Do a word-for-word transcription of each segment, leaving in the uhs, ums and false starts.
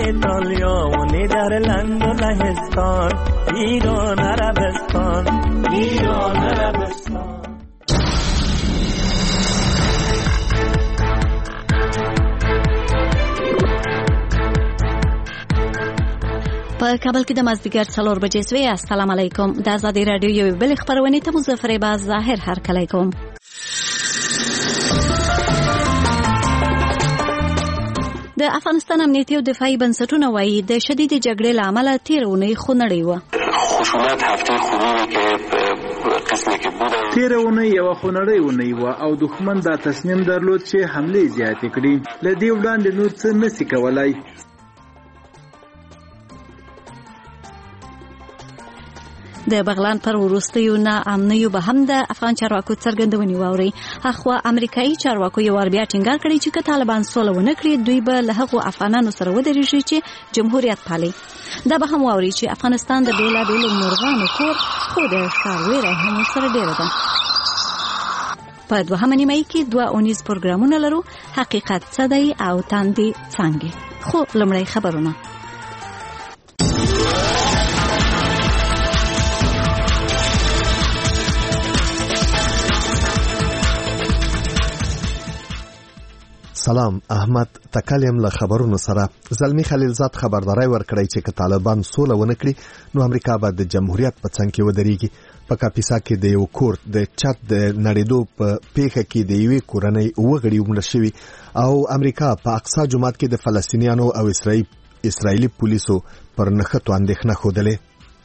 ایتالیا و نیدرلند و لهستان، ایران عربستان، ایران عربستان. په کابل کې د مازدیګر څلور بجې سوې. السلام علیکم. د آزادۍ راډیو یوې بلې خپرونې ته مظفر باز ظاهر هرکلی کوم. د افغانستان امنیتي او دفاعي بنسټونه وایي د شدید جګړې له امله تېره اونۍ خونړۍ وه. خشونت هفته خونی که قسمی که بود تېره اونۍ یوه خونړۍ اونۍ وه او دښمن دا تصمیم درلود چې حملې زیاتې کړي. له دې وړاندې نور څه نسي کولای. د بغلان پر وروستیو نا امنیو به هم د افغان چارواکو څرګندونې واوري. اخوا امریکایي چارواکو یو ور بیا ټینګار کړی چې که طالبان سوله ونه کړي دوی به له هغو افغانانو سره ودرېږي چې جمهوریت پالي. دا به هم واوري چې افغانستان د بېلابېلو مرغانو کور خو د ښکار ویره هم سره ډېره ده. په دوهمه نیمایي کې دوه اونیز پروګرامونه لرو، حقیقت څه دی او تاندې څانګې. خو لومړی خبرونه. سلام، احمد تکلیم له خبرونو سره. زلمی خلیلزاد خبرداري ورکړی چې که طالبان سوله ونه کړي نو امریکا به د جمهوریت په څنګ کې ودرېږي. په کاپیسا کې د یو کور د چت د نړېدو په پیښه کې د یوې کورنۍ اووه غړي مړه شوي او امریکا په اقصی جومات کې د فلسطینیانو او اسرائیل اسرائیلي پولیسو پر نښتو اندېښنه ښودلې.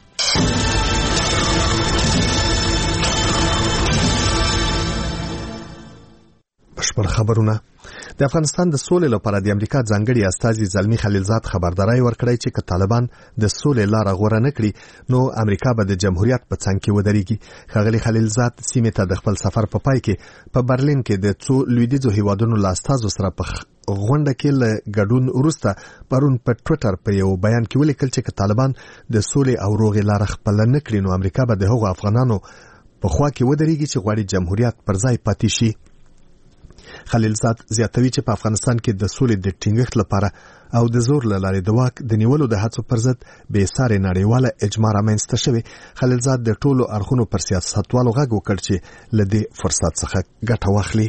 بشپړ خبرونه. د افغانستان د سولې لپاره د امریکا ځانګړي استازي زلمی خلیلزاد خبرداري ورکړی چې که طالبان د سولې لاره غوره نه کړي نو امریکا به د جمهوریت په څنګ کې ودرېږي. ښاغلي خلیلزاد سیمې ته د خپل سفر په پای کې په برلین کې د څو لویدیځو هیوادونو له استازو سره په غونډه کې له ګډون وروسته پرون په ټویټر په یو بیان کې ولیکل چې که طالبان د سولې او روغې لاره خپله نه کړي نو امریکا به د هغو افغانانو په خوا کې ودرېږي چې غواړي جمهوریت پر ځای پاتې شي. خلیلزاد زیاتوي چې په افغانستان کې د سولې د ټینګښت لپاره او د زور له لارې د واک د نیولو د هڅو پر ضد بې سارې نړیواله اجماع رامنځته شوې. خلیلزاد د ټولو اړخونو پر سیاستوالو غږ وکړ چې له دې فرصت څخه ګټه واخلي.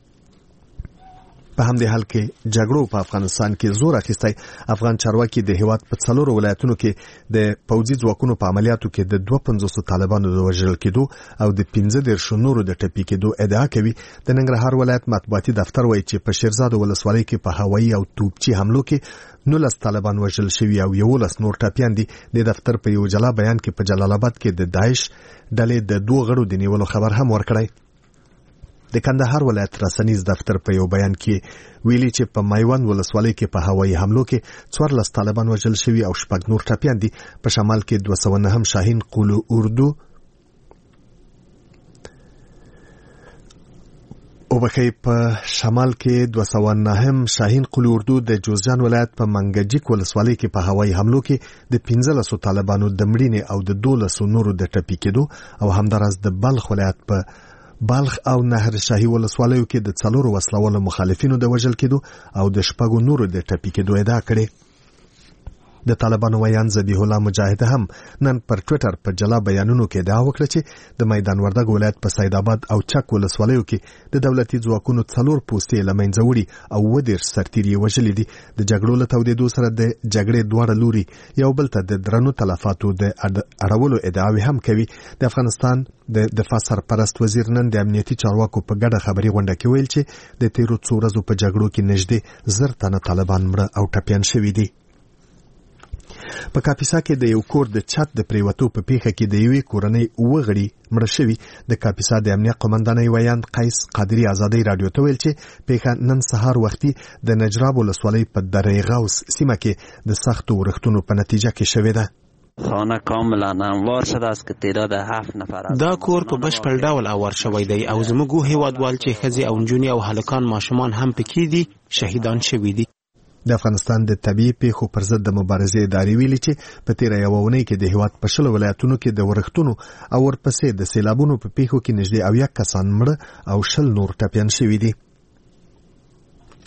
په همدې حال کې جګړو په افغانستان کې زور اخیستی. افغان چارواکي د هیواد په څلورو ولایتونو کې د پوځي ځواکونو په عملیاتو کې د دوه پنځوسو طالبانو د وژل کېدو او د پنځه دېرشو نورو د ټپي کېدو ادعا کوي. د ننګرهار ولایت مطبوعاتي دفتر وایي چې په شیرزاد ولسوالۍ کې په هوایي او توپچي حملو کې نولس طالبان وژل شوي او یولس نور ټپیان دي. د دفتر په یو جلا بیان کې په جلال آباد کې د داعش ډلې د دوه غړو د نیولو خبر هم ورکړی. د کندهار ولایت رسنیز دفتر په یو بیان کې ویلي چې په میوند ولسوالۍ کې په هوایي حملو کې څوارلس طالبان وژل شوي او شپږ نور ټپیان دي. په شمال کې دوه سوه نهم شاهین قلو اردو او بخې په شمال کې دوه سوه نهم شاهین قلو اردو د جوزجان ولایت په منګجیک ولسوالۍ کې په هوایي حملو کې د پنځلسو طالبانو د مړینې او د دولسو نورو د ټپي کېدو او همداراز د بلخ ولایت په بلخ او نهر شاهي ولسوالیو کې د څلورو وسلوالو مخالفینو د وژل کېدو او د شپږو نورو د ټپي کېدو ادعا کړې. د طالبانو ویان ذبیح الله مجاهد هم نن پر ټویټر په جلا بیانونو کې ادعا وکړه چې د میدان وردګ ولایت په سید آباد او چک ولسوالیو کې د دولتي ځواکونو څلور پوستې له منځه وړي او اووه دېرش سرتېري یې وژلي دي. د جګړو له تودېدو سره د جګړې دواړه لوري یو بل ته د درنو تلفاتو د اړولو ادعاوې هم کوي. د افغانستان د دفاع سرپرست وزیر نن د امنیتي چارواکو په ګډه خبري غونډه کې ویل چې د تیرو څو ورځو په جګړو کې نږدې زر تنه طالبان مړه او ټپیان شوي دي. په کاپیسا کې د یو کور د چت د پریوتو په پیښه کې د یوې کورنۍ اووه غړي مړه شوي. د کاپیسا د امنیت قومندانۍ ویان قیس قادري آزادۍ راډیو ته ویل چې پیښه نن سهار وختي د نجراب ولسوالۍ په دره غوث سیمه کې د سختو ورښتونو په نتیجه کې شوې ده. خانه کاملا هموار شده است که تعداد هفت نفر است. دا کور په بشپړ ډول اوار شوی دی او زموږ هیوادوال چې ښځې او نجونې او هلکان ماشومان هم پکې دي شهیدان شوي دي. د افغانستان د طبيعي پیښو پر ضد د مبارزې ادارې ویلي چې په تیره یوه اونۍ کې د هیواد په شلو ولایتونو کې د ورښتونو او ورپسې د سیلابونو په پیښو کې نږدې اویا کسان مړه او شل نور ټپیان شوي دي.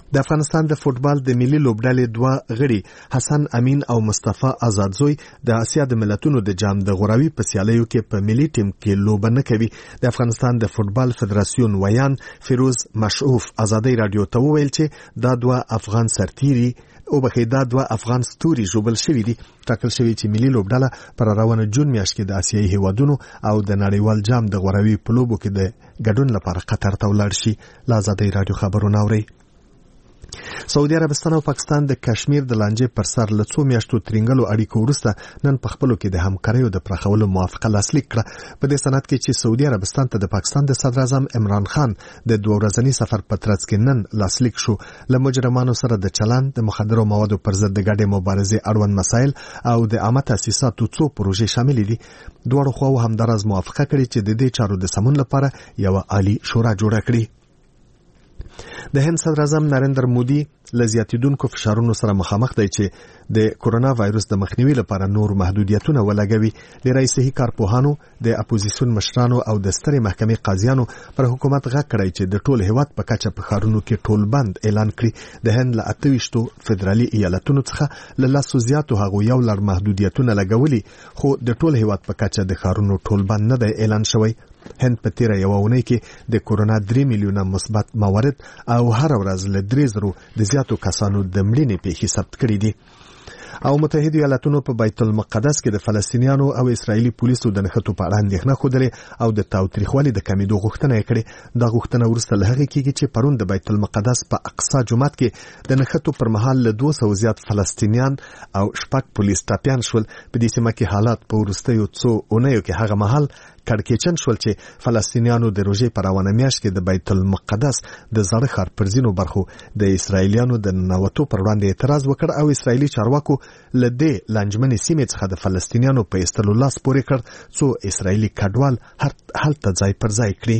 د افغانستان د فوټبال د ملي لوبډلې دوه غړي حسن امین او مصطفی آزادزوی د اسیا د ملتونو د جام د غوراوي په سیالیو کې په ملي ټیم کې لوبه نه کوي. د افغانستان د فوټبال فدراسیون ویان فیروز مشعوف ازادي رادیو ته وویل چې دا دوه افغان سرتیري او بخې دا دوه افغان ستوري ژوبل شوي دي. ټاکل شوي چې ملي لوبډله پر روانه جون میاشت کې د اسیایي هیوادونو او د نړیوال جام د غوراوي په لوبو کې د ګډون لپاره قطر ته ولاړ شي. له ازادي رادیو خبرونه اوري. سعودي عربستان او پاکستان د کشمیر د لانجې پر سر له څو میاشتو ترینګلو اړیکو وروسته نن په خپلو کې د همکاریو د پراخولو موافقه لاسلیک کړه. په دې سند کې چې سعودي عربستان ته د پاکستان د صدر اعظم عمران خان د دوه ورځني سفر په ترڅ کې نن لاسلیک شو. له مجرمانو سره د چلند د مخدرو موادو پر ضد د ګډې مبارزې اړوند مسایل او د عامه تاسیساتو څو پروژې شامل دي. دواړو خواو همداراز موافقه کړې چې د دې چارو د سمون لپاره یو عالی شورا جوړه کړي. د هند صدر اعظم نریندر مودي له زیاتیدونکو فشارونو سره مخامخ دی چې د کورونا وایروس د مخنیوي لپاره نور محدودیتونه ولګوي. د رئیسي کارپوهانو د اپوزیسیون مشرانو او د سترې محکمې قاضیانو پر حکومت غږ کړی چې د ټول هیواد په کچه په ښارونو کې ټول بند اعلان کړي. د هند له اته ویشتو فدرالي ایالتونو څخه له لسو زیاتو هغو یو لړ محدودیتونه لګولي، خو د ټول هیواد په کچه د ښارونو ټول بند نه دی اعلان شوی. هند په تیره یوه اونۍ کې د کورونا درې میلیونه مثبت موارد او هر ورځ له درې زرو د زیاتو کسانو د مړینې پیښې ثبت کړي دي. او متحده ایالاتونو په بیت المقدس کې د فلسطینیانو او اسرایلی پولیسو د نښتو په اړه اندېښنه ښودلې او د تاوتریخوالي د کمیدو غوښتنه یې کړې. دا غوښتنه وروسته له هغې کېږي چې پرون د بیت المقدس په اقصی جومات کې د نښتو پر مهال له دوه سوو زیات فلسطینیان او شپږ پولیس ټپیان شول. په دې سیمه کې حالات په وروستیو څو اونیو کې هغه مهال کړکېچن شول چې فلسطینیانو د روژې په روانه میاشت کې د بیت المقدس د زاړه ښار پر ځینو برخو د اسرایلیانو د ننوتو پر وړاندې اعتراض وکړ او اسرایلي چارواکو له دې لانجمنې سیمې څخه د فلسطینیانو په ایستلو لاس پورې کړ څو اسرایلي کډوال هلته ځای پر ځای کړي.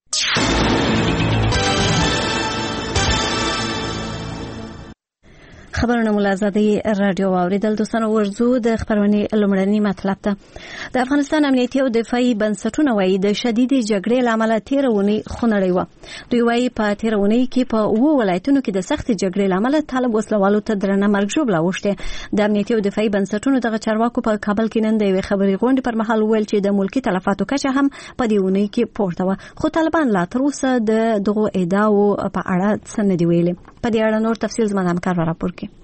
خبرونه مو له ازادي رادیو واوریدل. دوستانو ورځو د خبرونې لومړني مطلب ته. د افغانستان امنیتي او دفاعي بنسټونه وایي د شدید جګړې له امله تېره اونۍ خونړۍ وه. دوی وایي په تېره اونۍ کې په اووه ولایتونو کې د سختې جګړې له امله طالب وسلوالو ته درنه مرګ ژوبله اوښتې. د امنیتي او دفاعي بنسټونو دغه چارواکو په کابل کې نن د یوې خبري غونډې پر مهال وویل چې د ملکي تلفاتو کچه هم په دې اونۍ کې پورته وه، خو طالبان لا تر اوسه د دغو ادعاو په اړه څه نه دي ویلي. په دې اړه نور تفصیل زما همکار را راپور کړي.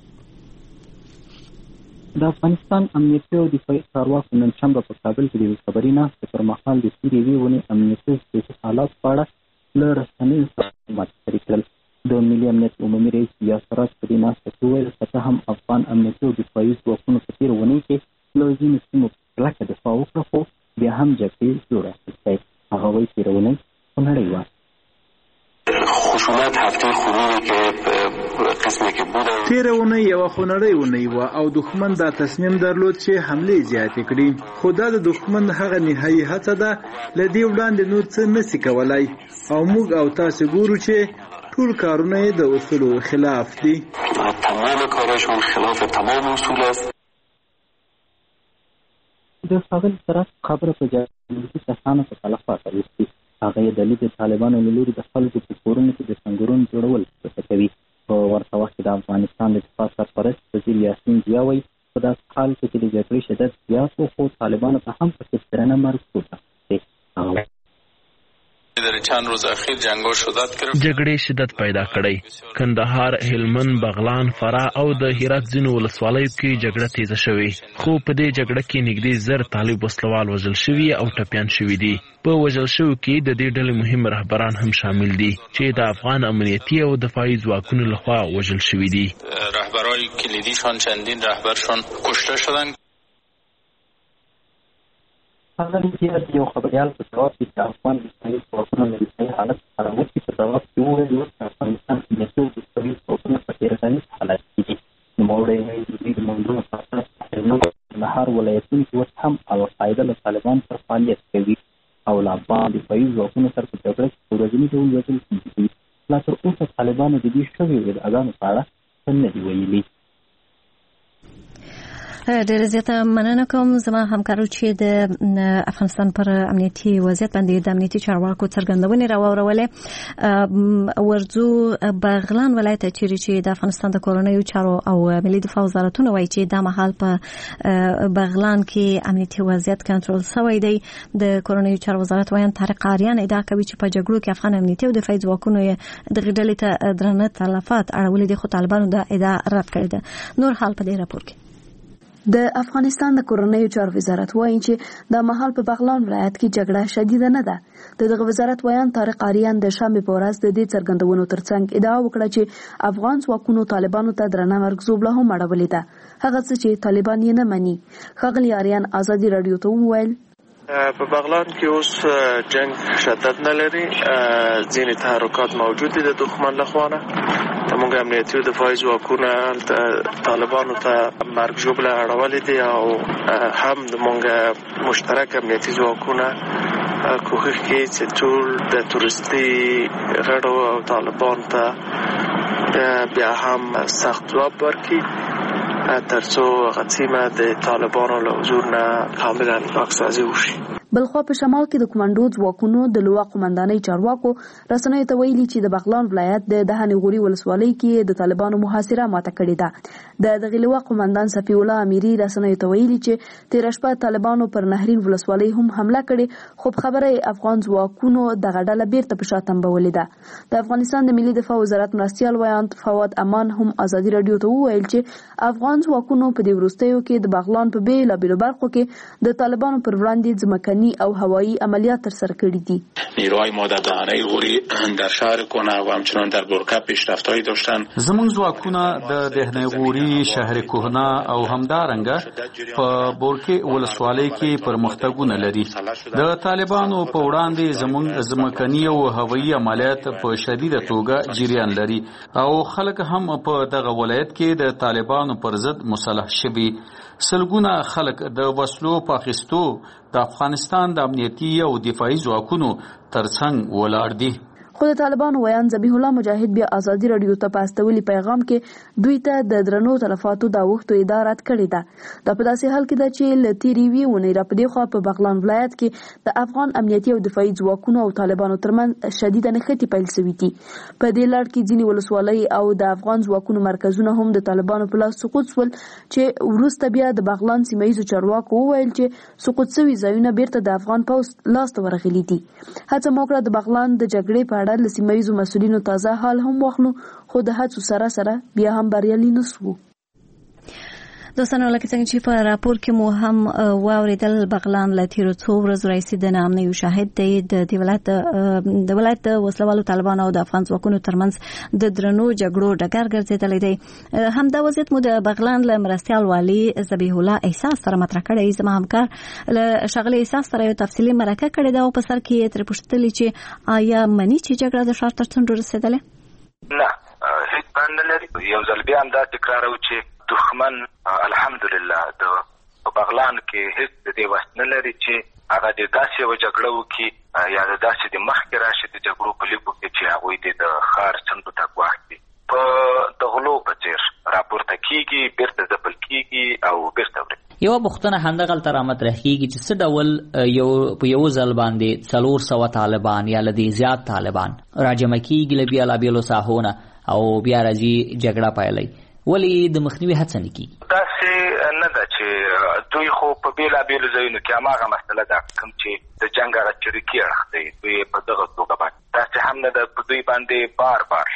د افغانستان امنیتي او دفاعي چارواکو نن شنبه په کابل کې د یوې خبري ناستې پر مهال د تېرې یوې اونۍ امنیتي او سیاسي حالات په اړه له رسنیو سره معلومات شریک کړل. د ملي امنیت عمومي رئیس یاسر راج په دې ناسته کې وویل که څه هم افغان امنیتي او دفاعي ځواکونو په تېره اونۍ کې له ځینو سیمو کلکه دفاع وکړه، خو بیا هم جګړې زور اخیستی. هغه وایي تېره اونۍ خونړۍ وه. خشونت هفته خونینی که قسمی که بود تیره اونۍ یوه خونړۍ اونۍ وه او دښمن دا تصمیم درلود چې حملې زیاتې کړي، خو دا د دښمن هغه نهایي هڅه ده. له دې وړاندې نور څه نسي کولای او موږ او تاسې ګورو چې ټول کارونه یې د اصولو خلاف دي. تمام کارشون خلاف تمام اصول است. د ښاغلي سراج خبره په جګړه کسانو په تلفات اوښتي. هغه یې دلیل د طالبانو له لوري د خلکو په کورونو کې د سنګرونو جوړول څه کوي. په ورته وخت کې د افغانستان د دفاع سرپرست وزیر یاسین ضیا وایي په داسې حال کې چې د جګړې شدت زیات و، خو طالبانو ته هم پکې درنه مرګ پورته دی. هغه در چند روز اخیر جنگ‌ها شدت گرفت. جګړې شدت پیدا کړی. کندهار، هلمند، بغلان، فراه او د هرات ځینو ولسوالیو کې جګړه تیزه شوې، خو په دې جګړه کې نږدې زر طالب وسلوال وژل شوي او ټپیان شوي دي. په وژل شوو کې د دې ډلې مهم رهبران هم شامل دي چې د افغان امنیتي او دفاعي ځواکونو لخوا وژل شوي دي. رهبرای کلیدیشان چندین رهبرشان کشته شدند. هغه د یو خبریال په جواب کې چې افغان دفاعي ځواکونه له دفاعي حالت سره مخ کې په جواب کې وویل اوس د افغانستان امنیتي او دفاعي ځواکونه په تېرنیز حالت کې دي. نوموړی وایي د دوی د موضوع په اساس هلمند او کندهار ولایتونو کې اوس هم القاعده له طالبان سره فعالیت کوي او له افغان دفاعي ځواکونو سره په جګړه کې په ورځني ډول وژل کېږي. لا تر اوسه طالبانو د دې شویو ادعاګانو په اړه څه نه دي ویلي. ډېر زیاته مننه کوم زما همکارو چې د افغانستان پر امنیتي وضعیت باندې د امنیتي چارواکو څرګندونې راوړولې. ورځو بغلان ولایت چیرې چې د افغانستان د کورنیو چارو او ملي دفاع وزارتونه وایي چې د مهال په بغلان کې امنیتي وضعیت کنټرول شوی دی. د کورنیو چارو وزارت وایي طارق آریان ادعا کوي چې په جګړو کې افغان امنیتي او دفاعي ځواکونو د ډلې ته درنه تلفات اړولې دي، خو طالبانو دا ادعا رد کړې ده. نور حال په دې راپور کې. د افغانستان د کورنیو چارو وزارت وایي چې د مهال په بغلان ولایت کې جګړه شدیده نه ده. د دغه وزارت وایان طارق آریان د شنبې په ورځ د دې څرګندونو ترڅنګ ادعا وکړه چې افغان ځواکونو طالبانو ته درنه مرګزوبله هم اړولې ده، هغه څه چې طالبان یې نه مني. ښاغلي آریان ازادي راډیو ته وویل په بغلان کې اوس جنگ شدت نه لري، ځینې تحرکات موجود دي د دښمن لخوا نه. موږ امنیتي او دفاعي ځواکونه طالبانو ته مرګ ژوبله اړولې دي او هم موږ مشترک امنیتي ځواکونه کوښښ کوي چې ټول د تورستي غړو او طالبانو ته بیا هم سخت ځواب ورکړي ترڅو غڅیمه د طالبانو له حضور نه کاملا پاکسازي وشي. بلخوا په شمال کې د کمانډو ځواکونو د لوا قومندانۍ چارواکو رسنیو ته ویلي چې د بغلان ولایت د دهنې غوري ولسوالۍ کې د طالبانو محاصره ماته کړې ده. د دغه لوا قومندان صفي الله امیري رسنیو ته ویلي چې تیر شپه طالبانو پر نهرین ولسوالۍ هم حمله کړې، خو خبره افغان ځواکونو دغه ډله بیرته په شا تنبولې ده. د افغانستان د ملي دفاع وزارت مرستیال ویان فواد امان هم ازادي راډیو ته وویل چې افغان ځواکونو په دې وروستیو کې د بغلان په بیلابیلو برخو کې د طالبانو پر وړاندې ځمکني او هوایی عملیات ترسره کړي دي. نیروهای ما در دهنه غوری در شهر کنه و همچنان در برکه پیشرفت‌هایی داشتن. زموږ ځواکونه د دهنه غوري شهر کوهنه او همدارنګه په بورکه ولسوالۍ کې پرمختګونه لري. د طالبانو په وړاندې زموږ ځمکني او هوایی عملیات په شدیده توګه جریان لري او خلک هم په دغه ولایت کې د طالبانو پر ضد مسلح شوي. سلګونه خلک د وسلو په اخیستو د افغانستان د امنیتي او دفاعي ځواکونو ترڅنګ ولاړ دي. خو د طالبانو ویان ذبیح الله مجاهد بیا ازادي راډیو ته په استولي پیغام کې دوی ته د درنو تلفاتو د وختو ادارات کړې ده. دا په داسې حال کې ده چې له تېرې یوې اونۍ راپدې خوا په بغلان ولایت کې د افغان امنیتي او دفاعي ځواکونو او طالبانو ترمنځ شدیده نښتې پیل شوي دي. په دې لړ کې ځینې ولسوالۍ او د افغان ځواکونو مرکزونه هم د طالبانو په لاس سقوط شول چې وروسته بیا د بغلان سیمه ییزو چارواکو وویل چې سقوط شوي ځایونه بیرته د افغان پوځ لاس ته ورغلي دي. هڅه مو وکړه د بغلان د جګړې په له سیمه ییزو مسؤلینو تازه حال هم واخلو، خو د هڅو سره سره بیا هم بریالي نه شوو. دوستانو لکه څنګه چې په راپور کې مو هم واوریدل بغلان له تیرو څو ورځو راهیسې د ناامنۍ یو شاهد دی. د دې ولایت د ولایت د وسلوالو طالبانو او د افغان ځواکونو ترمنځ د درنو جګړو ډګر ګرځېدلی دی. همدا وضعیت مو د بغلان له مرستیال والي ذبیح الله احساس سره مطرح کړی. زما همکار له ښاغلي احساس سره یو تفصیلي مرکه کړې ده او په سر کې یې ترې پوښتلي چې آیا مني چې جګړه د ښار تر څنډو رسېدلې؟ نه، هیڅ باندې نه لري. یو ځل بیا هم دا تکرارو چې دښمن الحمدلله د بغلان کې هیڅ د دې وس نه لري چې هغه د داسې یوه جګړه وکړي یا د داسې د مخکې راشي د جګړو په لیکو کې چې هغوی د ښار څنډو ته ګواښ کړي. په د غلو په څېر راپورته کېږي، بیرته ځپل کېږي او بیرته وړي. یوه پوښتنه همدغلته رامطرح کېږي چې څه ډول یو په یو ځل باندې څلور سوه طالبان یا له دې زیات طالبان راجمع کېږي له بېلابېلو ساحو نه او بیا راځي جګړه پایلوي. ولې د مخنیوي هڅه نه کېږي؟ داسې نه ده چې دوی خو په بېلابېلو ځایونو کې هماغه مسله ده کوم چې د جنګ هغه چریکي اړخ دی، دوی په دغه توګه باندې داسې هم نه ده. په دوی باندې بار بار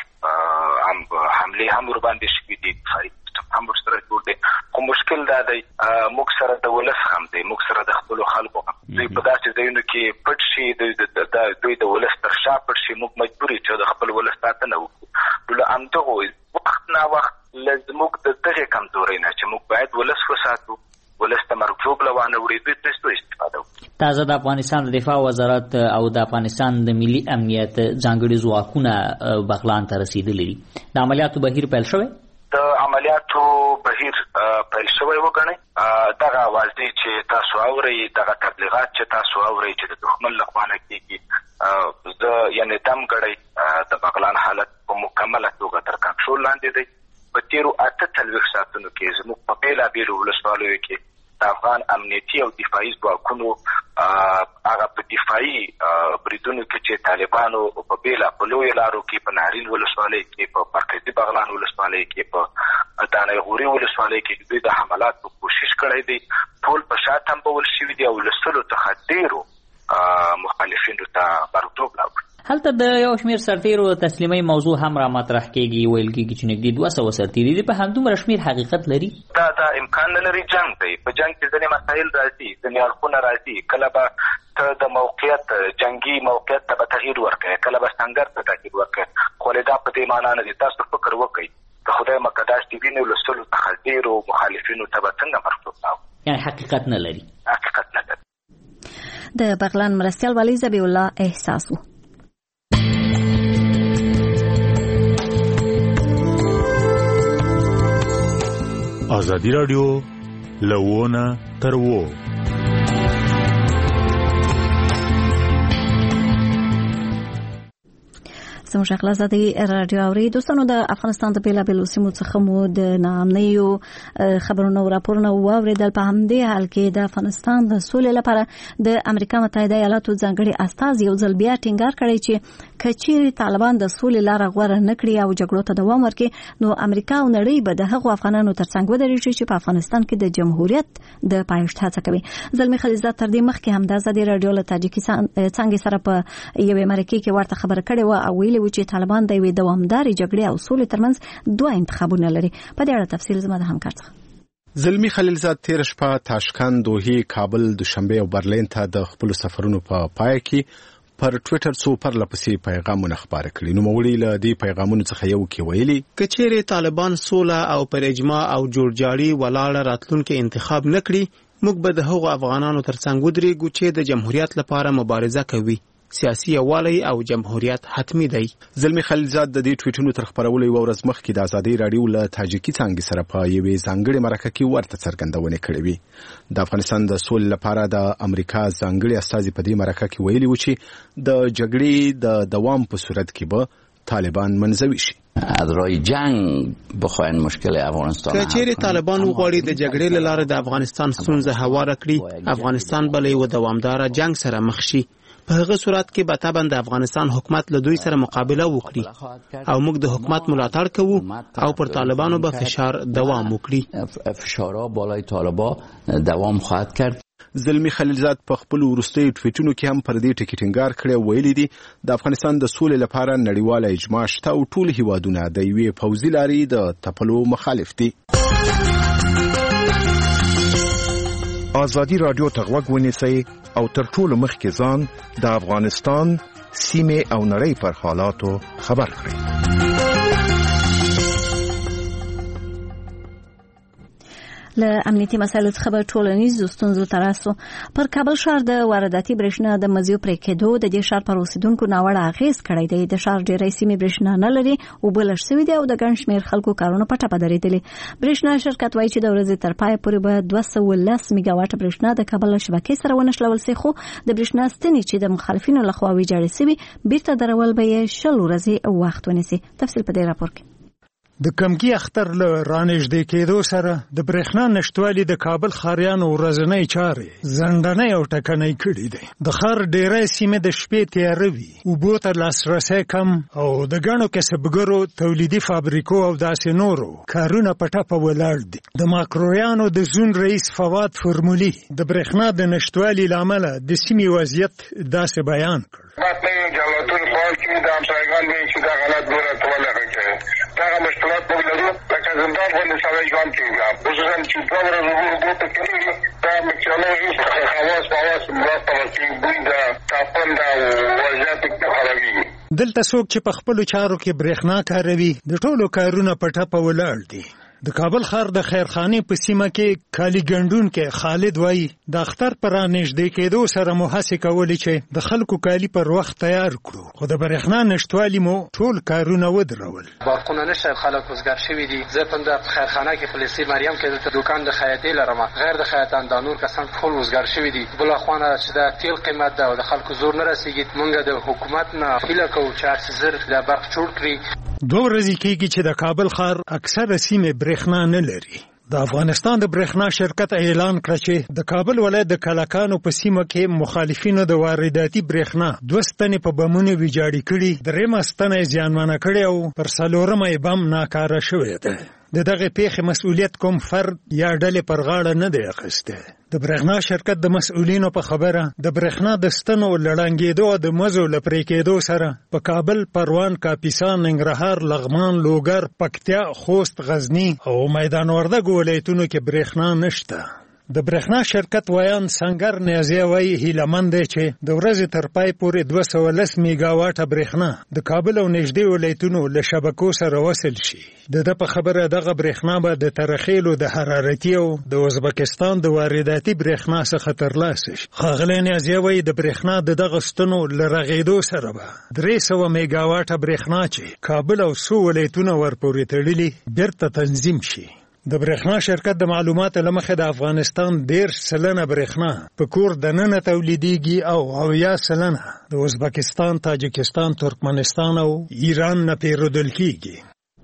حملې هم ورباندې شوي دي، هم ورسره جوړ دی. خو مشکل دا دی موږ سره د ولس هم دی، موږ سره د خپلو خلکو هم. دوی په داسې ځایونو کې پټ شي، دوی د ولس تر شا پټ شي. موږ مجبور یو چې د خپل ولس ساتنه وکړو. له همدغو وخت نا وخت لزموږ د دغې کمزورۍ نه چې موږ باید ولس وساتو، ولس ته مرګ ژوبله وانه وړي، دوی ترې څه استفاده وکړو. تازه د افغانستان د دفاع وزارت او د افغانستان د ملي امنیت ځانګړي ځواکونه بغلان ته رسېدلي دي. د عملیاتو بهیر پیل شوی؟ د عملیاتو بهیر پیل شوی وګڼئ. دغه اواز دی چې تاسو اورئ، دغه تبلیغات چې تاسو اورئ چې د دښمن له خوا نه کېږي، زه یعنې دم ګړی د بغلان حالت په مکمله توګه تر کنټرول لاندې دی. په تېرو اته څلوېښت ساعتونو کې زموږ په بېلابېلو شویو ولسوالیو کې د افغان امنیتي او دفاعي ځواکونو هغه په دفاعي بریدونو کې چې طالبانو په بیلا په لویو لارو کې په نارین ولسوالۍ کې په مرکزي بغلان ولسوالۍ کې په دانه غوري ولسوالۍ کې دوی د حملاتو کوشش کړی دی ټول په شا تنبول شوي دي او له سلو څخه ډېرو مخالفینو ته بروتوب لاوړي. هلته د یو شمېر سرتیرو تسلیمۍ موضوع هم را مطرح کېږي، ویل کېږي چې نږدې دوه سوه سرتیري دي. په همدومره شمېر حقیقت لري؟ دا دا امکان نه لري. جنګ دی، په جنګ کې ځینې مسایل راځي، ځینې اړخونه راځي. کله به ته د موقعیت جنګي موقعیت ته به تغییر ورکوې، کله به سنګر ته تغییر ورکوې، خو دا په دې معنا نه دي. تاسو فکر وکړئ د خدای مقدس د وینې لوستلو څخه ډېرو مخالفینو ته به څنګه مرسوب راوړي؟ یعنې حقیقت نه لري. حقیقت نه لري. د بغلان مرستیال والي ذبیح الله احساس و. ازادي رادیو لوونه تر وو. زموږ اخلاصاتي رادیو اوري دوستانو، د افغانستان د بیلابیلو سیمو څخه مو د ناامنیو خبرونه او راپورونه واوریدل. په همدې حال کې د افغانستان د سولې لپاره د امریکا متحده ایالاتو ځانګړي استازي یو ځل بیا ټینګار کړی چې کچېرې طالبان د سولې لاره غوره نه کړي او جګړو ته دوام ورکړي، نو امریکا او نړۍ به د هغو افغانانو ترڅنګ ودرېږي چې په افغانستان کې د جمهوریت د پایښت هڅه کوي. زلمی خلیلزاد تر دې مخکې هم د ازادي رادیو له تاجکستان څنګه سره په یوې مرکې کې ورته خبره کړې و او ویلي چې طالبان د یوې دوامدارې جګړې او سولې ترمنځ دوه انتخابونه لري. په دې اړه تفصیل زما د همکار څخه. زلمی خلیلزاد تیر شپه تاشکند، دوحې، کابل، دوشنبه او برلین ته د خپل سفرونو په پای کې پر ټوئیټر څو پرله پسې پیغامونه خپاره کړي. نو موړي له دې پیغامونو څخه یو کې ویلي کچېرې طالبان سوله او پر اجماع او جوړجاړي ولاړه راتلونکي انتخاب نکړي، موږ به د هغو افغانانو ترڅنګ ودرېږو چې د جمهوریت لپاره مبارزه کوي. سیاسي یووالی او جمهوریت حتمی دی. زلمی خلیلزاد د دې ټویټونو تر خبرولو یو ورځ مخکې د ازادي رادیو له تاجکي څانګې سره په یوې ځانګړې مرکه کې ورته څرګندونې کړې وې. د افغانستان د سولې لپاره د امریکا ځانګړي استازي په دې مرکه کې ویلي و چې د جګړې د دوام په صورت کې به طالبان منزوي شي. از رای جنگ بخواین مشکل افغانستان که چیرې طالبان وغواړي د جګړې له لارې د افغانستان ستونزه هواره کړي، افغانستان به له یو دوامداره جنگ سره مخ شي. په هغه صورت کې به طبعا د افغانستان حکومت له دوی سره مقابله وکړي او موږ د حکومت ملاتړ کوو او پر طالبانو به فشار دوام وکړي. فشارها بالای طالبان دوام خواهد کرد. زلمی خلیلزاد په خپل ورستي ټویټونو کې هم پر دې ټکی ټینګار کړی، ویلي دي د افغانستان د سولې لپاره نړیواله اجماع شته او ټول هیوادونه د یوې پوځي لارې د تپلو مخالف دي. ازادي رادیو ته غوږ ونیسئ او تر ټولو مخکې ځان د افغانستان سیمې او نړۍ پر حالاتو خبر کړئ. له امنیتي مسایلو څخه به ټولنیزو ستونزو ته راسو. پر کابل ښار د وارداتي برېښنا د مزیو پرې کېدو د دې ښار پر اوسېدونکو ناوړه اغېز کړی دی. د ښار ډېری سیمې برېښنا نه لري، اوبه لږ سوي دي او د ګڼ شمېر خلکو کارونه په ټپه درېدلي. برېښنا شرکت وایي چې د ورځې تر پایه پورې به دوه سوه لس میګا واټه برېښنا د کابل له شبکې سره ونښلول سي، خو د برېښنا ستنې چې د مخالفینو لخوا ویجاړې سوي بیرته درول به یې شل ورځې وخت ونیسي. تفصیل په دې راپور کې. د کمکی اختر له رانږدې کېدو سره د برېښنا نشټوالي د کابل ښاریانو ورځنۍ چارې زندنۍ او ټکنۍ کړي دي. د ښار ډېری سیمې د شپې تیاره وي، اوبو ته لاسرسی کم او د ګڼو کسبګرو تولیدي فابریکو او داسې نورو کارونه په ټپه ولاړ دي. د ماکرویانو د زون رئیس فواد فرمولي د برېښنا د نشټوالي له امله د سیمې وضعیت داسې بیان کړ. جلاتون خواهد که دا همسایگان بین که دا غلط بوره تولغه که دا غا مشکلات بگلرو لکه زندان خونده سوی جوان کنگم خصوصا چی دو برز بور بور تکنی دا مکسانه ایست خواست بواست مواست تمسکی بوی دا تاپن دا وضعیت اکتا خرابی. دلته څوک چې په خپلو چارو کې برېښنا کاروي د ټولو کارونه په ټپه ولاړ دي. د کابل ښار د خیرخانې په سیمه کې کالي ګنډونکی خالد وایي د اختر په رانږدې کېدو سره مو هڅې کولې چې د خلکو کالي پر وخت تیار کړو، خو د برېښنا نشتوالي مو ټول کارونه ودرول. بارقونه نشته، خلک وزګار شوي دي. زه په د خیرخانه کې په لیسې مریم کې دلته دوکان د خیاطۍ لرم، غیر د خیاطان دا نور کسان ټول وزګار شوي دي. بله خوانه چې د تیل قیمت ده او د خلکو زور نه رسېږي، موږ د حکومت نه هیله کوو چې هر څه زر د برق جوړ کړي. دوه ورځې کېږي چې د کابل ښار اکثره سیمې برېښنا نه لري. د افغانستان د برېښنا شرکت اعلان کړ چې د کابل ولایت د کلکانو په سیمه کې مخالفینو د وارداتي برېښنا دوه ستنې په بمونو ویجاړې کړي، درېیمه ستنه یې زیانمنه کړې او پر څلورمه یې بم ناکاره شوی دی. د دغه پیښې مسؤلیت کوم فرد یا ډلې پر غاړه نه دی اخیستی. د برېښنا شرکت د مسؤلینو په خبره د برېښنا د ستنو لړنګېدو او د مزو له پرې کېدو سره په کابل، پروان، کاپیسا، ننګرهار، لغمان، لوګر، پکتیا، خوست، غزني او میدان وردګ ولایتونو کې برېښنا نشته. د برېښنا شرکت ویان سنگر نیازی وایي هیلهمند دی چې د ورځې تر پای پورې دوه سوه لس میګا واټه برېښنا د کابل او نږدې ولایتونو له شبکو سره وصل شي. د ده په خبره دغه برېښنا به د ترخیلو د حرارتي او د ازبکستان د وارداتي برېښنا څخه ترلاسه شي. ښاغلی نیازی وایي د برېښنا د دغه ستنو له رغېدو سره به درې سوه میګا واټه برېښنا چې کابل او څو ولایتونه ورپورې تړلي بیرته تنظیم شي. د برېښنا شرکت د معلوماتو له مخې د افغانستان دېرش سلنه برېښنا په کور دننه تولیدېږي او اویا سلنه د ازبکستان، تاجکستان، ترکمنستان او ایران نه پیرودل کېږي.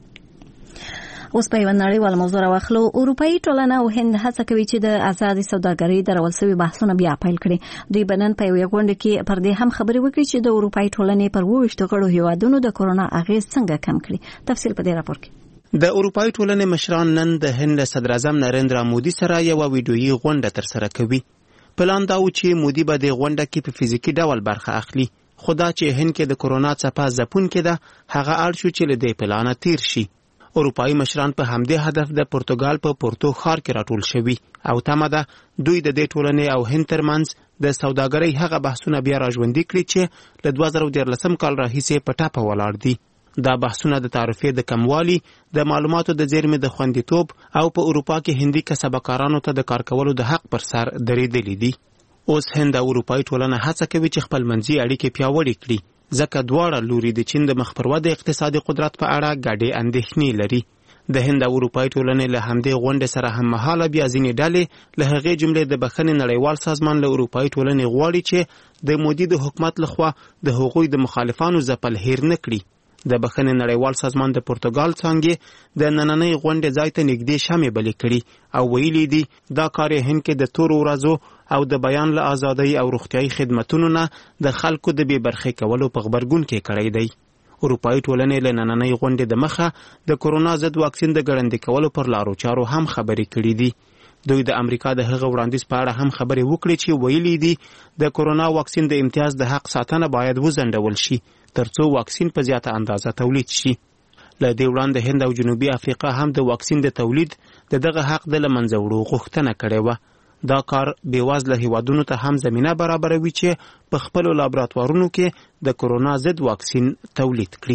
اوس په یوه نړیواله موضوع راواخلو. اروپایي ټولنه او هند هڅه کوي چې د ازادې سوداګرۍ د رول سوي بحثونه بیا پیل کړي. دوی به نن په یوې غونډه کې پر دې هم خبرې وکړي چې د اروپایي ټولنې پر اووه ویشتو غړو هیوادونو د کورونا اغېز څنګه کم کړي. تفصیل په دې راپور کې. د اروپایي ټولنې مشران نن د هند صدر اعظم نریندرا مودي سره یوه ویډیویي غونډه ترسره کوي. پلان دا و چې مودي به د غونډه کې په فزیکي ډول برخه اخلي، خو دا چې هند کې د کورونا څپه ځپونکې ده هغه اړ شو چې له دې پلانه تیر شي. اروپایي مشران په همدې هدف د پرتګال په پورتو ښار کې راټول شوي او تمه ده دوی د دې ټولنې او هند ترمنځ د سوداګرۍ هغه بحثونه بیا راژوندي کړي چې له دوه زره دیارلسم کال راهیسې په ټاپه ولاړ دي. دا بحثونه د تعرفې د کموالي، د معلوماتو د زیرمې د خوندیتوب او په اروپا کې هندي کسبکارانو ته د کار کولو د حق پر سر درېدلي دي. اوس هند او اروپایي ټولنه هڅه کوي چې خپل منځي اړیکې پیاوړې کړي، ځکه دواړه لوري د چین د مخ پر وده اقتصادي قدرت په اړه ګډې اندېښنې لري. د هند او اروپایي ټولنې له همدې غونډې سره هم مهاله بیا ځینې ډلې له هغې جملې د بخښنې نړیوال سازمان له اروپایي ټولنې غواړي چې د مودي د حکومت لخوا د هغوی د مخالفانو ځپل هیر نه کړي. د بخښنې نړیوال سازمان د پرتګال څانګې د نننۍ غونډې ځای ته نږدې شمې بلې کړي او ویلي دي دا کار یې هند کې د تورو ورځو او د بیان له ازادۍ او روغتیایي خدمتونو نه د خلکو د بې برخې کولو په غبرګون کې کړی دی. اروپایي ټولنې له نننۍ غونډې د مخه د کورونا ضد واکسین د ګړندي کولو پر لارو چارو هم خبرې کړي دي. دوی د امریکا د هغه وړاندیز په اړه هم خبرې وکړي چې ویلي دي د کورونا واکسین د امتیاز د حق ساتنه باید وځنډول شي ترڅو واکسین په زیاته اندازه تولید شي. له دې وړاندې هند او جنوبي افریقا هم د واکسین د تولید د دغه حق د له منځه وړو غوښتنه کړې وه. دا کار بېوزله هیوادونو ته هم زمینه برابروي چې په خپلو لابراتوارونو کې د کورونا ضد واکسین تولید کړي.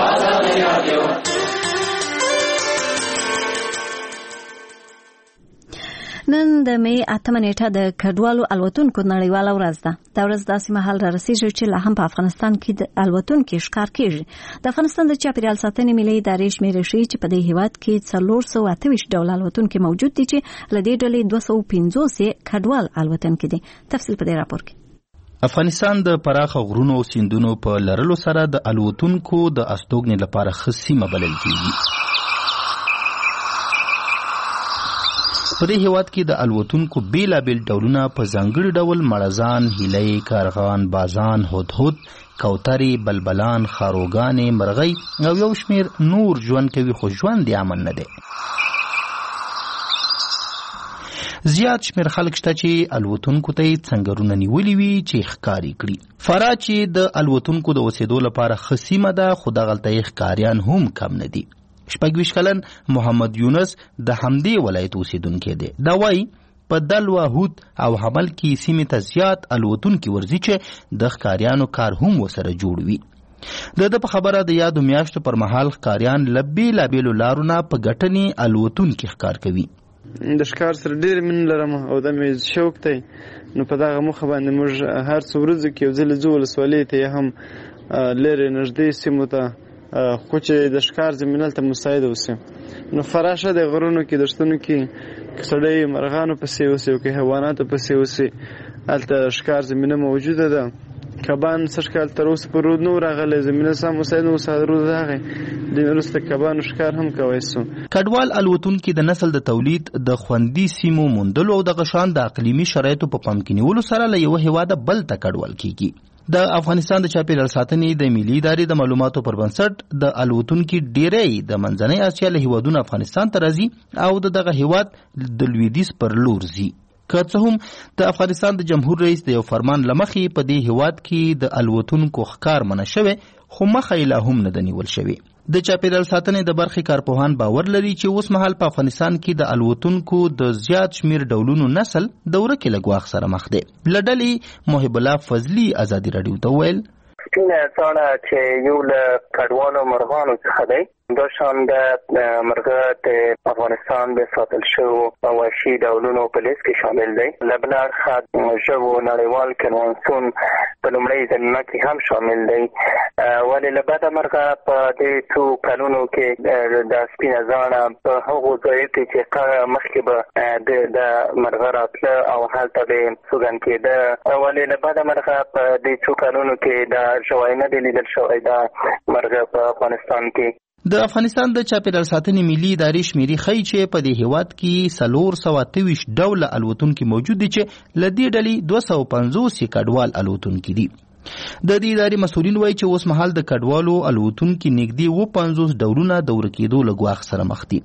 نن د می اتمه نیټه د کډوالو الوتونکو نړیواله ورځ ده. دا ورځ داسې مهال را رسیږي چې لا هم په افغانستان کې د الوتونکو ښکار کیږي. د افغانستان د چاپیریال ساتنې ملي ادارې شمیرې ښیي چې په دې هیواد کې څلور سوه اته ویشت ډوله الوتونکي موجود دي چې له دې ډلې دوه سوه پنځوس یې کډوال الوتونکي دي. تفصیل په دې راپور کې. افغانستان د پراخه غرونو او سیندونو په لرلو سره د الوتونکو د استوګنې لپاره ښه سیمه بلل کیږي. په دې هیواد کې د الوتونکو بیلابیل ډولونه په ځانګړي ډول مړزان، هیلۍ، کارغان، بازان، هدهد، کوترې، بلبلان، خاروګانې، مرغۍ او یو شمیر نور ژوند کوي، خو ژوند یې امن نه دی. زیات شمیر خلک شته چې الوتونکو ته یې څنګرونه نیولي وي چې ښکاري کړي. فراه چې د الوتونکو د اوسېدو لپاره ښه سیمه ده، خو دغلته یې ښکاریان هم کم نه دي. شپږ ویشت کلن محمد یونس د همدې ولایت اوسېدونکی دی. دا وایي په دل واهود او حمل کې سیمې ته زیات الوتونکي ورځي چې د ښکاریانو کار هم ورسره جوړ وي. د ده په خبره د یادو میاشتو پر مهال ښکاریان له بېلابېلو لارو نه په ګټنې الوتونکي ښکار کوي. د ښکار سره ډېر مینه لرم او دا مې شوق دی، نو په دغه موخه باندې موږ هر څو ورځو کې یو ځل ځو ولسوالۍ ته، یا هم لرې نږدې سیمو ته، خو چې د ښکار زمینه هلته مساعده اوسي. نو فراشه د غرونو کې دښتونو کې که سړی مرغانو پسې اوسي او که حیواناتو پسې اوسي، هلته ښکار زمینه موجوده ده. کبان سشکال تر اوسه پر رود نو راغلی زمینه سم وسایل نو صادرو راغی د ورسته کبانو ښکار هم کوي سو کډوال الوتونکي د نسل د تولید د خوندي سیمو موندلو او د غشان د اقلیمي شرایطو په پام کې نیولو سره له یو هیواده بل ته کډوال کیږي د افغانستان د چاپیریال ساتنې د ملي ادارې د معلوماتو پر بنسټ د الوتونکي ډیری د منځنۍ اسیا له هیوادونو افغانستان ته راځي او د دغه هیواد د لویدیځ پر لور ځي. که څه هم د افغانستان د جمهور رئیس د یو فرمان لمخې په دې هیواد کې د الوتونکو ښکار منع شوی خو مخه یې لا هم نه ده نیول شوې. د چاپیریال ساتنې د برخې کارپوهان باور لري چې اوس مهال په افغانستان کې د الوتونکو د زیات شمیر ډولونو نسل د ورکې له ګواښ سره مخ دی. له ډلې محب الله فضلي ازادي راډیو ته وویل سپینه څاڼه چې یو له کډوالو مرغانو څخه دی دا شان د مرغه د افغانستان د ساتل شوو وحشي ډولونو په لیست کې شامل دی. له بل اړخه ژبو نړیوال کنوانسیون په لومړۍ ضمیمه کې هم شامل دی. ولې له بده مرغه په دې څو کلونو کې د سپینه ځاڼه په هغو ځایو کې چې مخکې به د مرغه راتله او هلته به سوګند کېده ولې له بده مرغه په دې څو کلونو کې دا ژوی نه دی لیدل شوی دا مرغه په افغانستان کې. د افغانستان د چاپیریال ساتنې ملي ادارې شمیرې ښیي چې په دې هیواد کې څلور سوه اته ویشت ډوله الوتونکي موجود دي چې له دې ډلې دوه سوه پنځوس یې کډوال الوتونکي دي. د دې ادارې مسؤلین وایي چې اوس مهال د کډوالو الوتونکي نږدې اووه پنځوس ډولونه د ورکېدو له ګواښ سره مخ دي.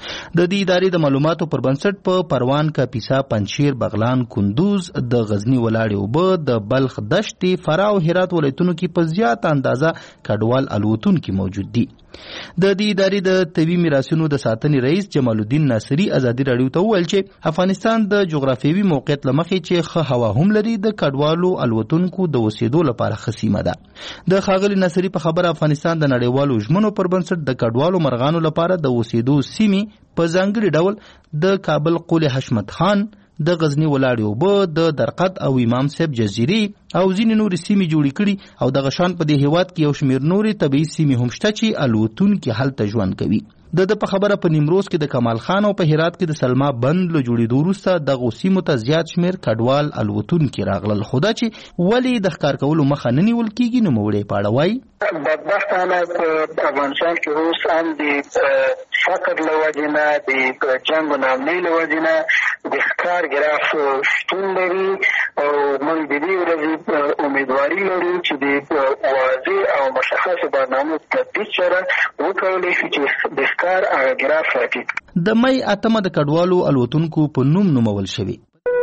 د دې ادارې د معلوماتو پر بنسټ په پروان، کاپیسا، پنجشیر، بغلان، کندوز، د غزنی ولاړې اوبه، د بلخ دشتې، فراه او هرات ولایتونو کې په زیات اندازه کډوال الوتونکي موجود دي. د دې ادارې د طبي میراثونو د ساتنې رئیس جمال الدین ناصري ازادي راډیو ته وویل چې افغانستان د جغرافیوي موقعیت له مخې چې ښه هوا هم لري د کډوالو الوتونکو د اوسېدو لپاره ښه سیمه ده. د ښاغلي ناصري په خبره افغانستان د نړیوالو ژمنو پر بنسټ د کډوالو مرغانو لپاره د اوسېدو سیمې په ځانګړي ډول د کابل قول حشمت خان، د غزنی ولاړې اوبه، د درقد او امام صاحب جزیرې او ځینې نورې سیمې جوړې کړي او دغه شان په دې هیواد کې یو شمېر نورې طبیعي سیمې هم شته چې الوتونکي هلته ژوند کوي. د ده په خبره په نیمروز کې د کمال خان او په هرات کې د سلما بند له جوړېدو وروسته دغو سیمو ته زیات شمېر کډوال الوتونکي راغلل. خو دا چې ولې د ښکار کولو مخه نه نیول کېږي نوموړی په اړه وایي بدبختانه په افغانستان کې اوس هم د فقر له وجې نه د جنګ و نامنۍ له وجې نه د ښکار ګراف شتون لري او موږ د دې ورځې امیدواري لرو چې د واضح او مشخصو برنامو تطبیق سره وکولی شي چې د ښکار هغه ګراف راټیټ. د مۍ اتمه د کډوالو الوتونکو په نوم نومول شوي.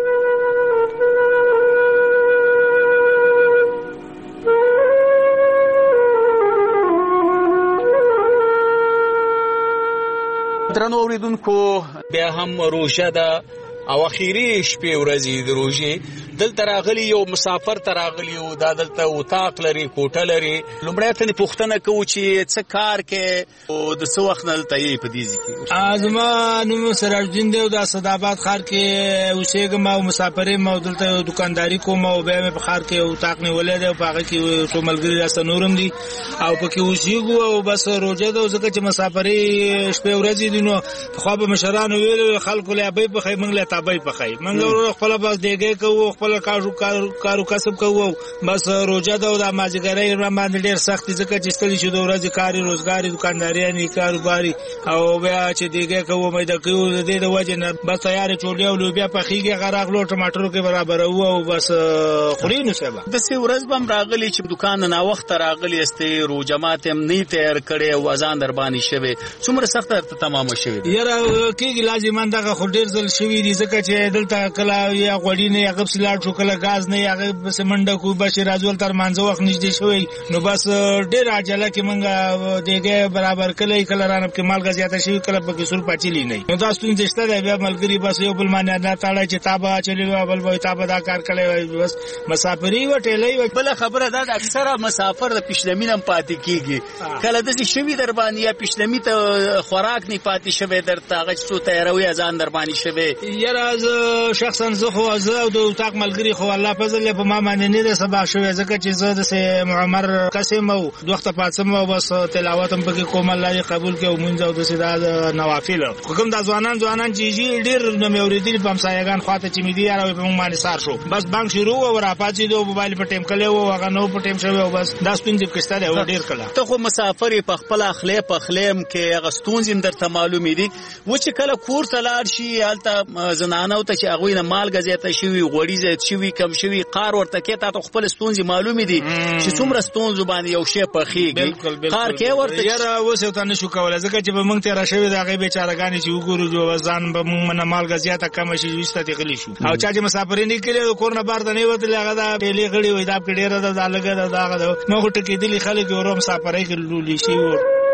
درنو اوریدونکو بیا هم روژه ده او اخیری شپې ورځې د روژې دلته راغلي یو مسافر ته راغلي او دا دلته اتاق لري، کوټه لري. لومړی ته پوښتنه کوو چې څه کار کوې او د څه وخت نه دلته یې په دې ځای کې؟ زما نوم سراج الدین دی او د اسداباد ښار کې اوسېږم او مسافر یم او دلته دکانداري کوم او بیا مې په ښار کې یو اتاق نیولی دی او په هغه کې څو ملګري راسته نور هم دي او پکې اوسېږو او بس روژه ده. ځکه چې مسافري شپې ورځې دي نو پخوا به مشرانو ویل خلکو له ابۍ پخوي موږ له تابۍ پخوي، موږ خپله بس دیګۍ کوو، خپله کارو کسب کوو. بس روژه ده او دا مازدیګرۍ باندې ډېر سخت دي ځکه چې ستړي شو د ورځې کاري روزګاري دکانداریانې کاروباري او بیا چې دیګۍ کوو میده کوو د دې د وجې نه بس تیارې چولې او لوبیا پخېږي هغه راغلو ټماټرو کې برابروو او بس خوري نو سبا داسې ورځ به هم راغلي چې دوکان نه ناوخته راغلي استې روژه ماتې هم نه تیار کړی او اذان در باندې شوی څومره سخته درته تمامه شوې ده؟ یاره کېږي لازما دغه خو ډېر ځل شوي دي ځکه چې دلته کله یا غوړي نه یا غبسې لاړ شو کله ګاز نه یا هغه پسې منډه کړو بس چې راځول تر مانځه وخت نږدې شوی نو بس ډېر عجله کې موږ دیګۍ برابر کړی کله رانه پکې مالګه زیاته شوي کله پکې سور پاچلي نه نو دا ستونزې شته دی. بیا ملګري بس یو بل باندې نه تاړی چې تا به اچلي وي بل به تا به دا کار کړی وای بس مسافري وه ټیلۍ وه. بله خبره دا ده اکثره مسافر د پیشلمي نه هم پاتې کېږي کله داسې شوي در باندې یا پیشلمي ته خوراک نه پاتې شوی درته هغه چې څو تیاروي اذان در باندې شوی یاره زه شخصا زه خو زه او د اتاق ملګری خو الله فضل په ما باندې نه ده سبا شوی ځکه چې زه د سه معمر قسم او دوخت پاتم او بس تلاوت هم پکې کوم الله قبول کړي او مونږ او د سیدا نوافل کوم د ځوانان ځوانان چې ډیر نه مې اوریدل په مسایګان خاطر چې مې دی یاره په مونږ باندې سار شو بس بانک شروع او راپاتې دو موبایل په ټیم کله او هغه نو په ټیم شوی او بس دا سپین د کښته او ډیر کله ته خو مسافر په خپل اخلې په خلیم کې هغه ستونزې درته معلومې دي و چې کله کور تلار شي هلته زنانه او ته چې هغه نه مال غزيته شي غوړي زیات شي کم شي قار ورته کې ته خپل ستونزې معلومې دي چې څومره ستونزې باندې یو شی پخېږي قار کې ورته یاره وسه ته نشو کولای ځکه چې به مونږ ته راشوي دا غي بیچارهګانی چې وګورو جو ځان به مونږ نه مال غزيته کم شي وسته غلي شو او چا چې مسافرین کړي کور نه بار نه وته هغه دا پیلي غړي وې دا ډېر دا لګا دا دا نو ټکی دي خلک ورو مسافرای کړلو شي و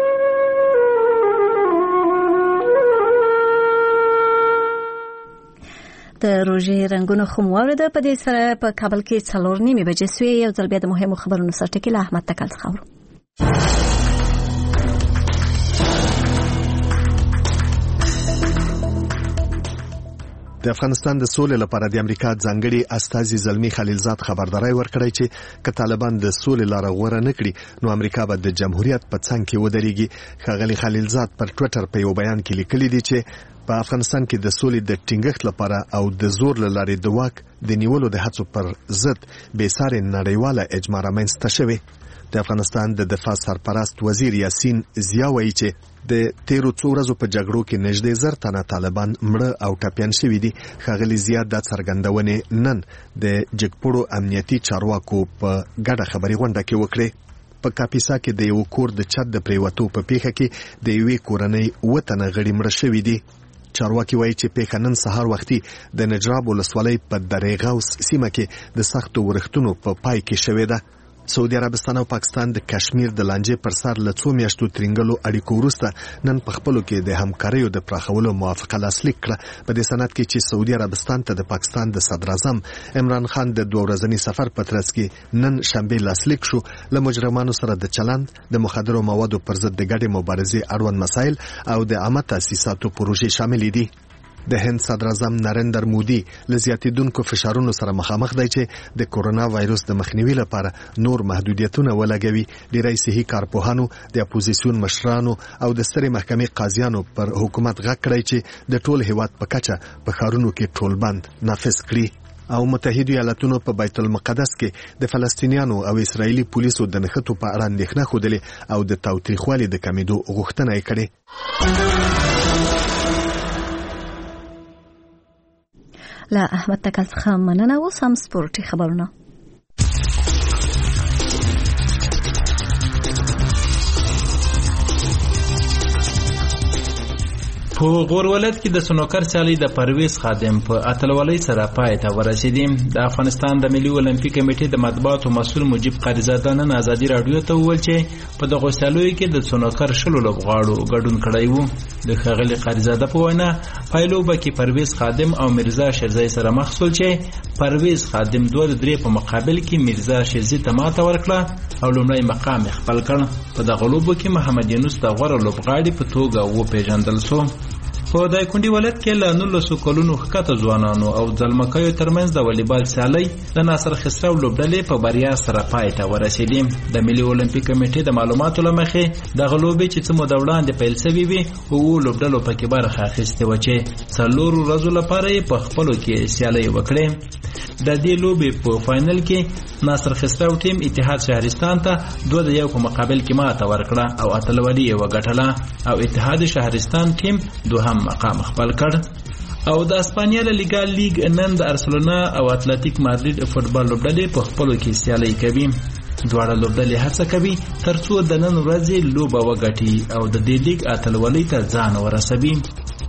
د روژې رنگونه خو مورده په دې سره په کابل کې څلور نیمه بجې سوی یو ځل بیا د مهمو خبرونو سره ټکی له احمد تکل څخه د افغانستان د سولې لپاره د امریکا ځانګړي استازي زلمی خلیلزاد خبرداري ورکړی چې که طالبان د سولې لاره غوره نکړي نو امریکا به د جمهوریت په څنګ کې ودرېږي. ښاغلي خلیلزاد پر ټوئیټر په یو بیان کې لیکلي دي چې په افغانستان کې د سولې د ټینګښت لپاره او د زور له لارې د واک د نیولو د هڅو پر ضد بېسارې نړیواله اجماع رامنځته شوې. د افغانستان د دفاع سرپرست وزیر یاسین ضیا وایي چې د تیرو څو ورځو په جګړو کې نږدې زر تنه طالبان مړه او ټپیان شوي دي. ښاغلي ضیا دا څرګندونې نن د جګپوړو امنیتي چارواکو په ګډه خبري غونډه کې وکړې. په کاپیسا کې د یو کور د چت د پریوتو په پیښه کې د یوې کورنۍ اووه تنه غړي مړه شوي دي. چارواکي وایي چې پیښه نن سهار وختي د نجراب ولسوالۍ په درې غوث سیمه کې د سختو ورښتونو په پای کې شوې ده. سعودي عربستان او پاکستان د کشمیر د لانجې پر سر له څو میاشتو ترنګلو اړیکو وروسته نن په خپلو کې د همکاریو د پراخولو موافقه لاسلیک کړه. په دې سند کې چې سعودي عربستان ته د پاکستان د صدر اعظم عمران خان د دوه ورځني سفر په ترڅ کې نن شنبه لاسلیک شو. له مجرمانو سره د چلند د مخدرو موادو پر ضد د ګډې مبارزې اړوند مسایل او د عامه تاسیساتو پروژې شامل دي. د هند صدر اعظم نریندر مودي له زیاتېدونکو فشارونو سره مخامخ دی چې د کورونا وایروس د مخنیوي لپاره نور محدودیتونه ولګوي. ډیری صحي کارپوهانو د اپوزیسیون مشرانو او د سترې محکمې قاضیانو پر حکومت غږ کړی چې د ټول هیواد په کچه په ښارونو کې ټولبند نافذ کړي. او متحده ایالاتونو په بیت المقدس کې د فلسطینیانو او اسرایلی پولیسو د نښتو په اړه اندېښنه ښودلې او د تاوتریخوالي د کمیدو غوښتنه یې کړې. لا احمد تکل څخه مننه. اوس هم سپورټي خبرونه. په غور ولایت کې د سنوکر سیالي د پرویز خادم په اتلولۍ سره پای ته ورسېدې. د افغانستان د ملي اولمپیک کمیټې د مطبوعاتو مسؤل مجيب قریزاده نن ازادي رادیو ته وویل چې په دغه سیالیو کې د سنوکر شلو لوبغاړو ګډون کړی وو. د ښاغلي قریزاده په وینا پایلوبه کې پرویز خادم او میرزا شیرزای سره مخ شول چې پرویز خادم دوه درې په مقابل کې میرزا شیرزای ته ماته ورکړه او لومړی مقام خپل کړ. په دغه لوبو کې محمد یونس د غوره لوبغاړي په توګه وپېژندل شو. په دایکنډي ولایت کې له نولسو کلونو ښکته ځوانانو او ځلمکیو ترمنځ د والیبال سیالۍ د ناصر خسرو لوبډلې په بریا سره پای ته ورسېدې. د ملي اولمپیک کمیټې د معلوماتو له مخې دغه لوبې چې څه موده وړاندې پیل شوې وې اووه لوبډلو پکې برخه اخیستې وه چې څلورو ورځو لپاره یې په خپلو کې سیالۍ وکړې. د دې لوبې په فاینل کې ناصر خسرو ټیم اتحاد شهرستان ته دوه د یو په مقابل کې ماته ورکړه او اتلولي یې وګټله او اتحاد شهرستان ټیم دوهم مقام خپل کړ. او د اسپانیا لیګا لیګ نن د ارسلونا او اتلتیک مادرید فوتبال لوبډلې په خپلو کې سیالي کوي. دواړه لوبډلې هڅه کوي ترڅو د نن ورځې لوبه وګټي او د دې لیګ اتلولۍ ته ځان ورسوي.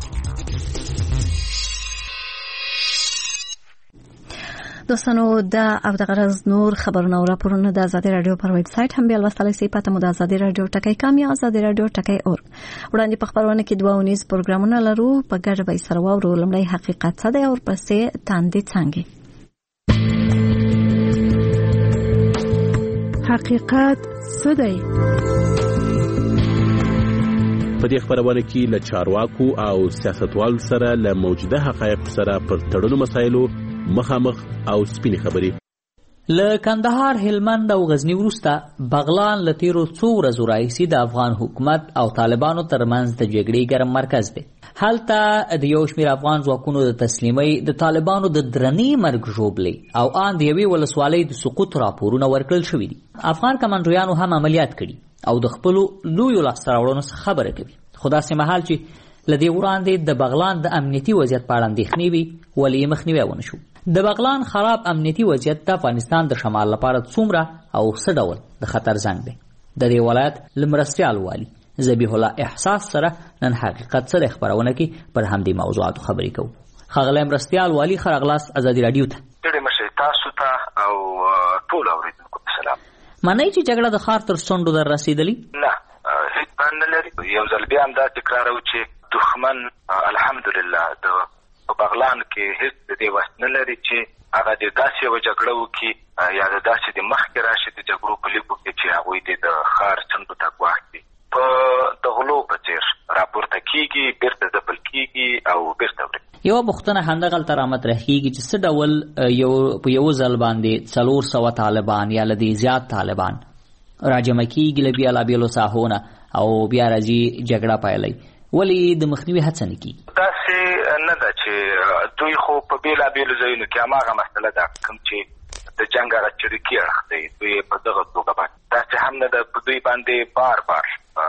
دوستانو دا او د غرض نور خبرونه او راپورونه د آزادي رادیو پر ویب سټ هم بیا لوستلای شئ. پته مو د آزادي رادیو ټکی کام یا آزادي رادیو ټکی اور. وړاندې په خبرونه کې دوه ونیز پروګرامونه لرو. په ګډه به سره واورو. لومړی حقیقت څه دی او پسې تاندې څنګه. حقیقت څه دی؟ په دې خبرونه کې له چارواکو او سیاستوالو سره له موجوده حقایقو سره پر تړلو مسایلو مخامخ او سپینې خبرې. له کندهار، هلمند او غزنی وروسته بغلان له تیرو څو ورځو راهیسې د افغان حکومت او طالبانو ترمنځ د جګړې ګرم مرکز دی. هلته د یو شمېر افغان ځواکونو د تسلیمۍ، د طالبانو د درنې مرګ ژوبلې او ان د یوې ولسوالۍ د سقوط راپورونه ورکړل شوي دي. افغان کمانډویانو هم عملیات کړي او د خپلو لویو لاسته راوړنو څخه خبره کوي. خو داسې مهال چې له دې وړاندې د بغلان د امنیتي وضعیت په اړه اندېښنې وي، ولې یې مخنیوی ونه شو. د بغلان خراب امنیتي وضعیت د افغانستان د شمال لپاره څومره او څه ډول د خطر زنګ دی. د دې ولایت له مرستیال والي ذبیح الله احساس سره نن حقیقت سره خبرونه کې پر همدې موضوعاتو خبرې کوو. ښاغلی مرستیال والي، ښه راغلاست ازادي راډیو ته. ډېرې مشرې تاسو ته او ټولو اورېدونکو ته سلام. منئ چې جګړه د ښار تر څنډو در رسېدلې؟ نه، هېڅ بند نه لري. یو ځل بیا هم دا تکراروو چې دښمن الحمدلله د په بغلان کې هېڅ د دې وس نه لري چې هغه د داسې یوه جګړه وکړي یا د داسې د مخکې راشي د جګړو په لیکو کې چې هغوی دې د ښار څنډو ته ګواښ کړي. په د غلو په څېر راپورته کېږي، بېرته ځپل کېږي او بېرته وړي. یوه پوښتنه همدغلته رامطرح کېږي چې څه ډول یو په یو ځل باندې څلور سوه طالبان یا له دې زیات طالبان راجمع کېږي له بېلابېلو ساحو نه او بیا راځي جګړه پیلوي، ولې د مخنیوي هڅه نه کېږي؟ داسې نه ده چې دوی خو په بېلابېلو ځایونو کې هماغه مسله ده کوم چې د جنګ هغه چریکي اړخ دی، دوی په دغه توګه باندې داسې هم نه ده په دوی باندې بار بار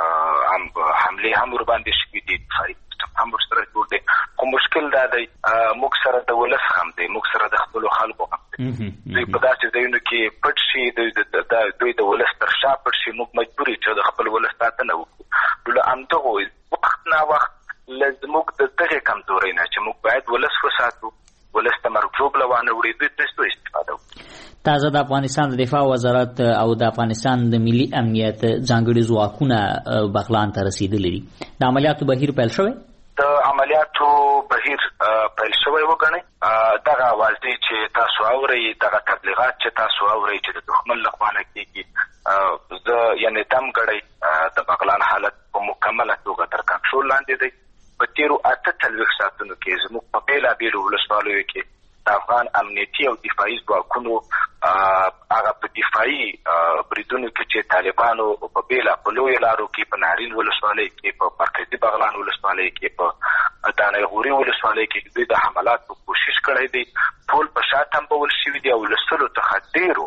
حملې هم ورباندې شوي دي، دفاعي سیسټم هم ورسره جوړ دی. خو مشکل دا دی موږ سره د ولس هم دی، موږ سره د خپلو خلکو هم دی. دوی په داسې ځایونو کې پټ شي، دوی د ولس تر شا پټ شي، موږ مجبور یو چې د خپل ولس ساتنه وکړو. نو له همدغو وخت نا وخت له زموږ د دغې کمزورۍ نه چې موږ باید ولس وساتو، ولس ته مرګ ژوبله وانه وړي، دوی ترې استفاده وکړو. تازه د افغانستان د دفاع وزارت او د افغانستان د ملي امنیت ځانګړي ځواکونه بغلان ته رسېدلي دي. د عملیاتو بهیر پیل شوی؟ د عملیاتو بهیر پیل شوی وګڼئ. دغه اوازې چې تاسو اورئ، دغه تبلیغات چې تاسو اورئ چې د دښمن له خوا نه کېږي، زه یعنې دم ګړی د بغلان حالت په مکمله توګه تر کنټرول لاندې دی. په تېرو اته څلوېښت ساعتونو کې زموږ په بېلابېلو ولسوالیو کې د افغان امنیتي او دفاعي ځواکونو هغه په دفاعي بریدونو کې چې طالبانو په بېلا په لویو لارو کې په نارین ولسوالۍ کې، په مرکزي بغلان ولسوالۍ کې، په دانۍ غوري ولسوالۍ کې دوی د حملاتو کوشش کړی دی. ټول په شا تمبول شوي دي او له سلو څخه ډېرو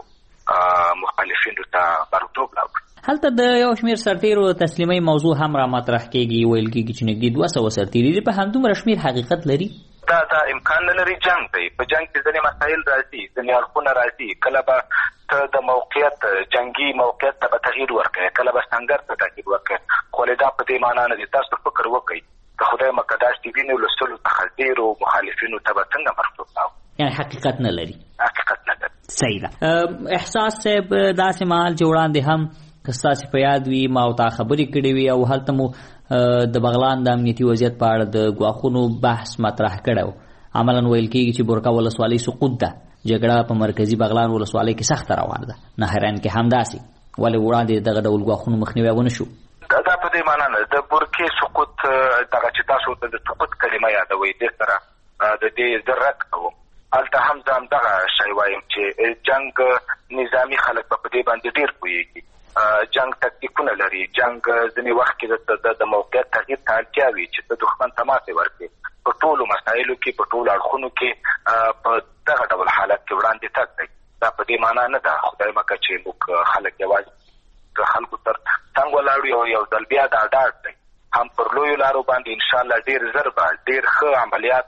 مخالفینو ته مرګ لاوړي. هلته د یو شمېر سرتیرو تسلیمۍ موضوع هم را مطرح کېږي، ویل کېږي چې نږدې دوه سوه سرتیري دي. په همدومره شمېر حقیقت لري؟ دا دا امکان نه لري. جنګ دی، په جنګ کې ځینې مسایل راځي، ځینې اړخونه راځي. کله به ته د موقعیت جنګي موقعیت ته به تغییر ورکوې، کله به سنګر ته تغییر ورکوې، خو دا په دې معنا نه دي. تاسو فکر وکړئ که خدای مکه داسې وینو له سلو څخه ډېرو مخالفینو ته به څنګه مرګ ورکاوه؟ یعنې حقیقت نه لري. حقیقت نه لري. صحیح ده. احساس صاحب، داسې مهال چې وړاندې هم که ستاسې په یاد وي ما او تا خبرې کړې وي او هلته مو د بغلان د امنیتي وضعیت په اړه د ګواښونو بحث مطرح کړی و. عملا ویل کېږي چې بورکا ولسوالۍ سقوط ده، جګړه په مرکزي بغلان ولسوالۍ کې سخته روانه ده. نهرین کې هم داسې، ولې وړاندې دغه ډول ګواښونو مخنیوی ونه شو؟ دا په دې معنا نه د بورکې سقوط دغه چې تاسو ته د سقوط کلمه یادوئ، دې سره د دې زه رد کوم. هلته هم زه همدغه شی وایم چې جنګ نظامي خلک به په دې باندې ډېر پوهېږي. جنګ تکتیکونه لري، جنګ ځینې وخت کې د موقعیت تغییر ته اړتیا وي چې د دښمن ته ماتې ورکړي. په ټولو مسایلو کې، په ټولو اړخونو کې په دغه ډول حالت کې وړاندې تګ دی. دا په دې معنا نه ده خدای مکه چې موږ خلک یوازې د خلکو تر څنګ ولاړ یو یو ځل بیا دا ډاډ دی. هم پر لویو لارو باندې انشاءالله ډېر ژر به ډېر ښه عملیات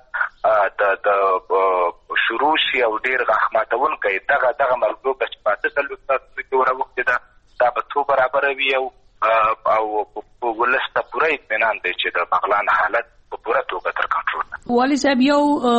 د شروع شي او ډېر غاښ ماتونکی دغه دغه مرګلوب چې په اته څلوېښت ساعتونو کې وراوښتې ده، دا به څو برابره وي او او ولس ته پوره اطمینان دی چې د بغلان حالت په پوره توګه تر کنټرول ده. والي صاحب، یو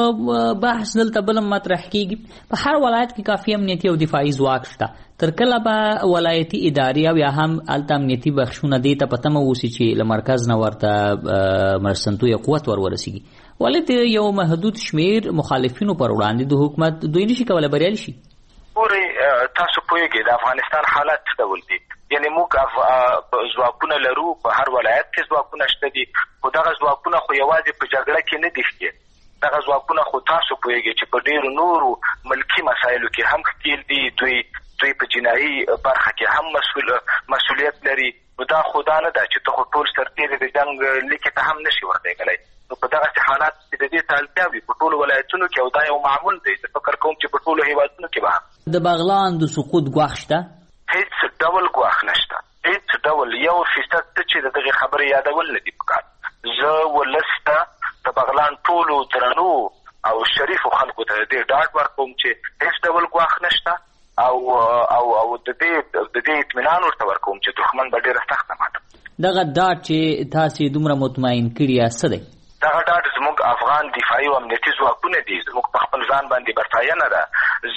بحث دلته بل مطرح کېږي، په هر ولایت کې کافي امنیتي او دفاعي ځواک شته. تر کله به ولایتي ادارې او یا هم هلته امنیتي بخشونه دې ته په تمه اوسي چې له مرکز نه ورته مرستندویه قوت ور ورسېږي؟ ولې د یو محدود شمېر مخالفینو پر وړاندې د حکومت دوی نشي کولی بریالي شي؟ ګورئ تاسو پوهېږئ د افغانستان حالات څه ډول دي. یعنې موږ ځواکونه لرو، په هر ولایت کې ځواکونه شته دي، خو دغه ځواکونه خو یوازې په جګړه کې نه دي ښکېل. دغه ځواکونه خو تاسو پوهېږئ چې په ډېرو نورو ملکي مسایلو کې هم ښکېل دي. دوی دوی په جنایي برخه کې هم مسؤل مسؤلیت لري. نو دا خو دا نه ده چې ته خو ټول سرتېري د جنګ لیکې ته هم نشي ورلېږلی. نو په دغسې حالات کې د دې ته اړتیا وي په ټولو ولایتونو کې، او دا یو معمول دی. زه فکر کوم چې په ټولو هېوادونو کې به هم د بغلان د سقوط ګواښ شته؟ هېڅ ډول ګواښ نشته، هېڅ ډول. یو فیصد ته چې د دغې خبرې یادول نه دي پکار. زه ولس ته د بغلان ټولو درنو او شریفو خلکو ته د دې ډاډ ورکوم چې هېڅ ډول ګواښ نشته، او او او د دې د دې اطمینان ورته ورکوم چې دښمن به ډېره سخته ماته. دغه ډاډ چې تاسې دومره مطمئن کړي یاست څه دی؟ دغه ډاډ زموږ افغان دفاعي او امنیتي ځواکونه دي. زموږ په خپل ځان باندې برتایه ده.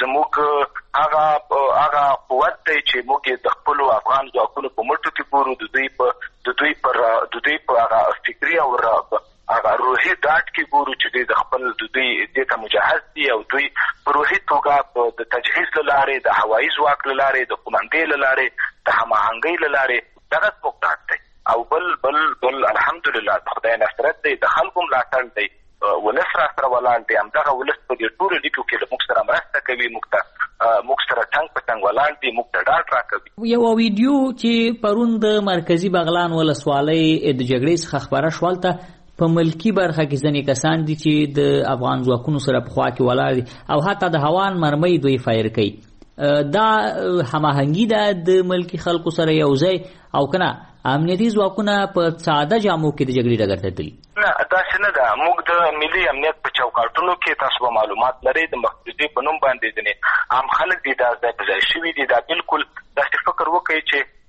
زموږ هغه هغه قوت دی چې موږ یې د خپلو افغان ځواکونو په مټو کې ګورو، د دوی په د دوی پر د دوی په هغه فکري او هغه روحي ډاډ کې ګورو چې دوی د خپل د دوی دې ته مجهز دي، او دوی په روحي توګه د تجهیز له لارې، د هوایي ځواک له لارې، د قومندې له لارې، د هماهنګۍ له لارې دغه زموږ ډاډ دی. او بل بل بل الحمدلله د خدای نصرت دی، د خلکو ملاتړ دی، ولس را سره ولاړ دی. همدغه ولس په دې ټولو لیکو کې له موږ سره مرسته کوي، موږ ته موږ سره ټنګ په ټنګ ولاړ دي، موږ ته ډاډ راکوي. یوه ویډیو چې پرون د مرکزي بغلان ولسوالۍ د جګړې څخه خپره شوه، هلته په ملکي برخه کې ځینې کسان دي چې د افغان ځواکونو سره په خوا کې ولاړ دي، او حتی د هوان مرمۍ دوی فایر کوي. دا هماهنګي ده د ملکي خلکو سره یو ځای، او که نه امنیتي ځواکونه په ساده جامو کې د جګړې ډګر ته تللي؟ نه، داسې نه ده. موږ د ملي امنیت په چوکاټونو کې تاسو به معلومات لرئ، د مخفوظې په نوم باندې ځینې عام خلک دي دا ځای په ځای شوي دي. دا بالکل داسې فکر وکړئ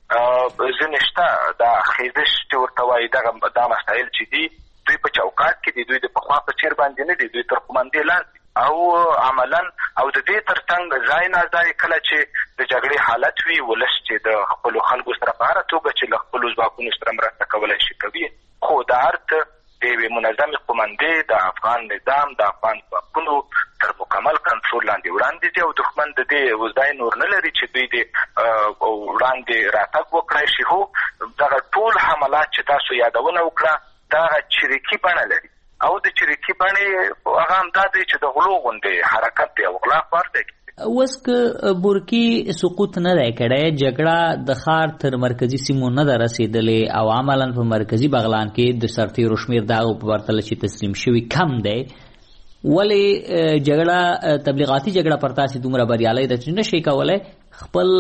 چې ځینې شته دا خیزش چې ورته وایي، دغه دا مسایل چې دي دوی په چوکاټ کې دي، دوی د پخوا په څېر باندې نه دي، دوی تر قومندې لاندې او عملا او د دې تر څنګ ځای نه ځای کله چې د جګړې حالت وي، ولس چې د خپلو خلکو سره په هره توګه چې له خپلو ځواکونو سره مرسته کولی شي کوي. خو د هر څه د یوې منظمې قومندې د افغان نظام د افغان ځواکونو تر مکمل کنټرول لاندې وړاندې دي، او دښمن د دې ځای نور نه لري چې دوی د وړاندې راتګ وکړی شي. هو دغه ټول حملات چې تاسو یادونه وکړه دغه چریکي بڼه لري، او د چریکي بڼې هغه همدا دی چې د غلو غوندې حرکت دی او غلا خوار دی. اوس که بورکي سقوط نه دی کړی، جګړه د ښار تر مرکزي سیمو نه ده رسېدلې، او عملا په مرکزي بغلان کې د سرتېرو شمېر د هغو په پرتله چې تسلیم شوي کم دی، ولې جګړه تبلیغاتي جګړه پر تاسې دومره بریالی ده چې نشئ کولی خپل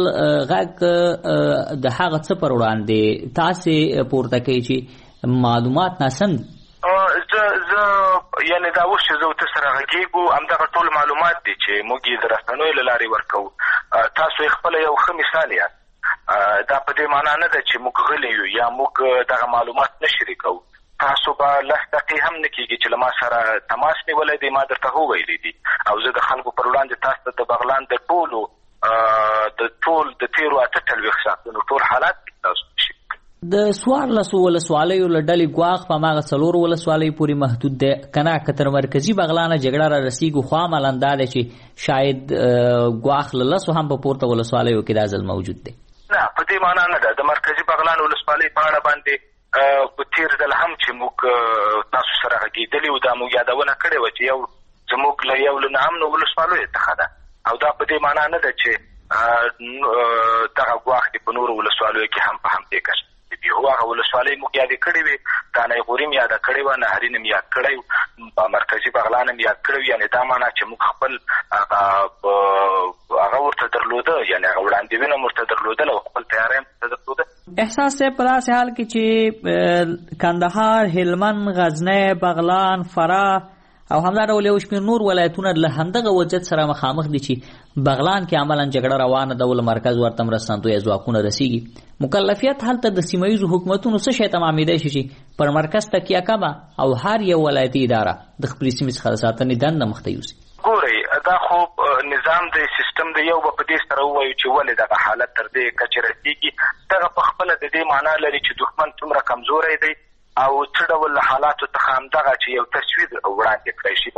غږ د هغه څه پر وړاندې تاسې پورته کوئ چې معلومات ناسم دي؟ زه زه یعنې دا اوس چې زه ورته سره غږېږو، همدغه ټول معلومات دي چې موږ یې د رسنیو له لارې ورکوو. تاسو یې خپله یو ښه مثال یاست. دا په دې معنا نه ده چې موږ غلي یو یا موږ دغه معلومات نه شریکوو. تاسو به لس دقیقې هم نه کېږي چې له ما سره تماس نیولی دی، ما درته وویلی دي، او زه د خلکو پر وړاندې تاسو ته د بغلان د ټولو د ټول د تېرو اته څلوېښت ساعتونو ټول حالات تاسو شي. د څوارلسو ولسوالیو له ډلې ګواښ په هماغه څلورو ولسوالیو پورې محدود دی، که نه که تر مرکزي بغلانه جګړه را رسېږو، خو عملا دا دی چې شاید ګواښ له لسو هم په پورته ولسوالیو کې دا ځل موجود دی. نه، په دې معنا نه ده. د مرکزي بغلان ولسوالۍ په اړه باندې په تېر ځل هم چې موږ تاسو سره غږېدلي وو، دا موږ یادونه کړې وه چې یو زموږ له یو له نامنو ولسوالیو څخه ده، او دا په دې معنا نه ده چې دغه ګواښ دې په نورو ولسوالیو کې هم په همدې کچه دي. هو هغه ولسوالۍ موږ یادې کړې وې، دانۍ غوري م یاده کړې وه، نهرین م یاد کړی و، په مرکزي بغلان م یاد کړی و. یعنې دا معنا چې موږ خپل هغه ورته درلوده، یعنې هغه وړاندوینه م ورته درلودله او خپل تیاری م ورته درلوده. احساس صاحب په داسې حال کې چې کندهار، هلمند، غزنی، بغلان، فراه او همدا ډول یو شمېر نور ولایتونه له همدغه وضعیت سره مخامخ دي چې بغلان کې عملا جګړه روانه ده، ول مرکز ورته مرستندویه ځواکونه رسېږي. مکلفیت هلته د سیمه ییزو حکومتونو څه شی تمامېدی شي چې پر مرکز تکیه کمه او هر یو ولایتي اداره د خپلې سیمې څخه د ساتنې دنده مخته یوسي. ګورئ، دا خو نظام دی، سیستم دی. یو به په دې سره ووایو چې ولې دغه حالت تر دې کچې رسېږي. دغه په خپله د دې معنا لري چې دښمن څومره کمزوری دی او څه ډول حالاتو څخه همدغه چې یو تصویر وړاندې کړی شي. بس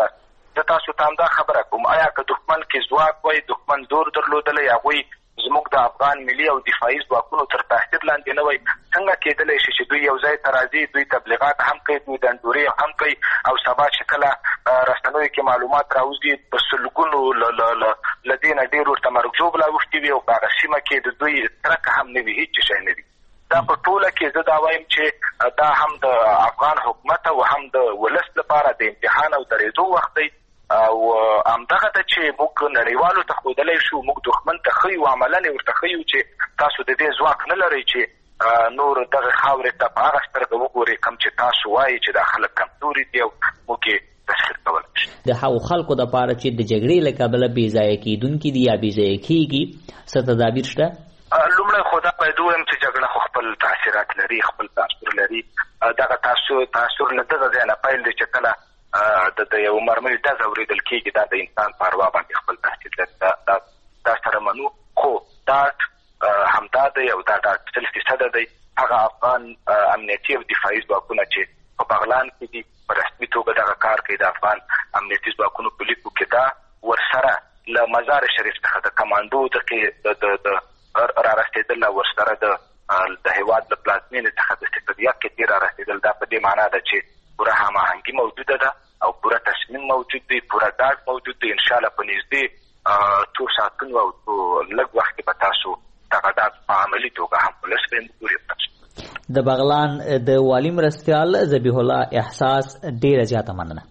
زه تاسو ته همدا خبره کوم، آیا که دښمن کې ځواک وای، دښمن زور درلودلی، هغوی زموږ د افغان ملي او دفاعي ځواکونو تر تهدید لاندې نه وای، څنګه کېدلی شي چې دوی یو ځای ته راځي، دوی تبلیغات هم کوي، دوی دندورې هم کوي، او سبا چې کله رسنیو کې معلومات راوځي په سلګونو له دې نه ډېر ورته مرګ ژوبله اوښتي وي او په هغه سیمه کې د دوی ترکه هم نه وي، هېڅ شی نه وي. دا په ټوله کې زه دا وایم چې دا هم د افغان حکومت او هم د ولس لپاره د امتحان او درېدو وخت دی، او همدغه ده چې موږ نړیوالو ته ښودلی شو، موږ دښمن ته ښیو، عملاً یې ورته ښیو چې تاسو د دې ځواک نه لرئ چې نور دغه خاورې ته په هغه سترګه وګورئ کوم چې تاسو وایي چې دا خلک کمزوري دي او موږ یې تسخیر کولی شو. د هغو خلکو دپاره چې د جګړې له کبله بېځایه کېدونکي دي یا بېځایه کېږي څه تدابیر شته؟ لومړی خو دا باید ووایم چې جګړه خو خپل تاثیرات لري، خپل تاثیر لري. دغه تاثیر تاثیر له دغه ځای نه پیل دی چې کله د یو مرمۍ ډزه اورېدل کېږي، دا د انسان په اروا باندې خپل تاثیر لري. دا سره منو، خو ډاډ همدا دی او دا ډاډ سل فیصده دی. هغه افغان امنیتي او دفاعي ځواکونه چې په بغلان کې دي په رسمي توګه دغه کار کوي، د افغان امنیتي ځواکونو په لیکو کې دا ورسره له مزار شریف څخه د کمانډو د را رسېدل او ورسره د د هېواد له پلازمېنې څخه د سکتریات کې را رسېدل، دا په دې معنا ده چې پوره هماهنګي موجوده ده او پوره تصمیم موجود دی، پوره ډاډ موجود دی. انشاءالله په نږدې څو ساعتونو او لږ وخت کې به تاسو دغه ډاډ په عملي توګه هم ولس ته وګورئ. د بغلان د والي مرستیال ذبیح الله احساس ډېره زیاته مننه.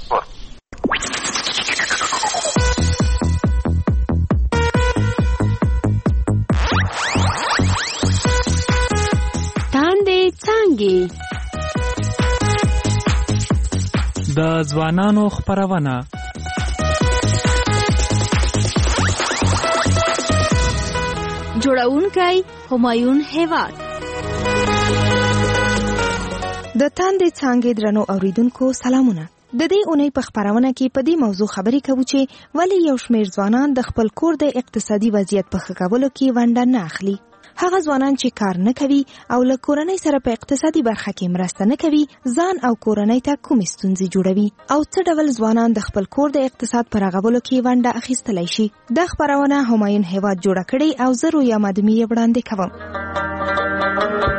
د ځوانانو خپرونه جوړونکی همایون هیواد. د تاندې څانګې درنو اوریدونکو سلامونه. د دې اونۍ په خپرونه کې په دې موضوع خبرې کوو چې ولې یو شمېر ځوانان د خپل کور د اقتصادي وضعیت په ښه کولو کې ونډه نه اخلي. هغه ځوانان چې کار نه کوي او له کورنۍ سره په اقتصادي برخه کې مرسته نه کوي ځان او کورنۍ ته کومې ستونزې جوړوي او څه ډول ځوانان د خپل کور د اقتصاد په رغولو کې ونډه اخیستلی شي. دا خپرونه همایون هیواد جوړه کړې او زه رویا مدمي یې وړاندې کوم.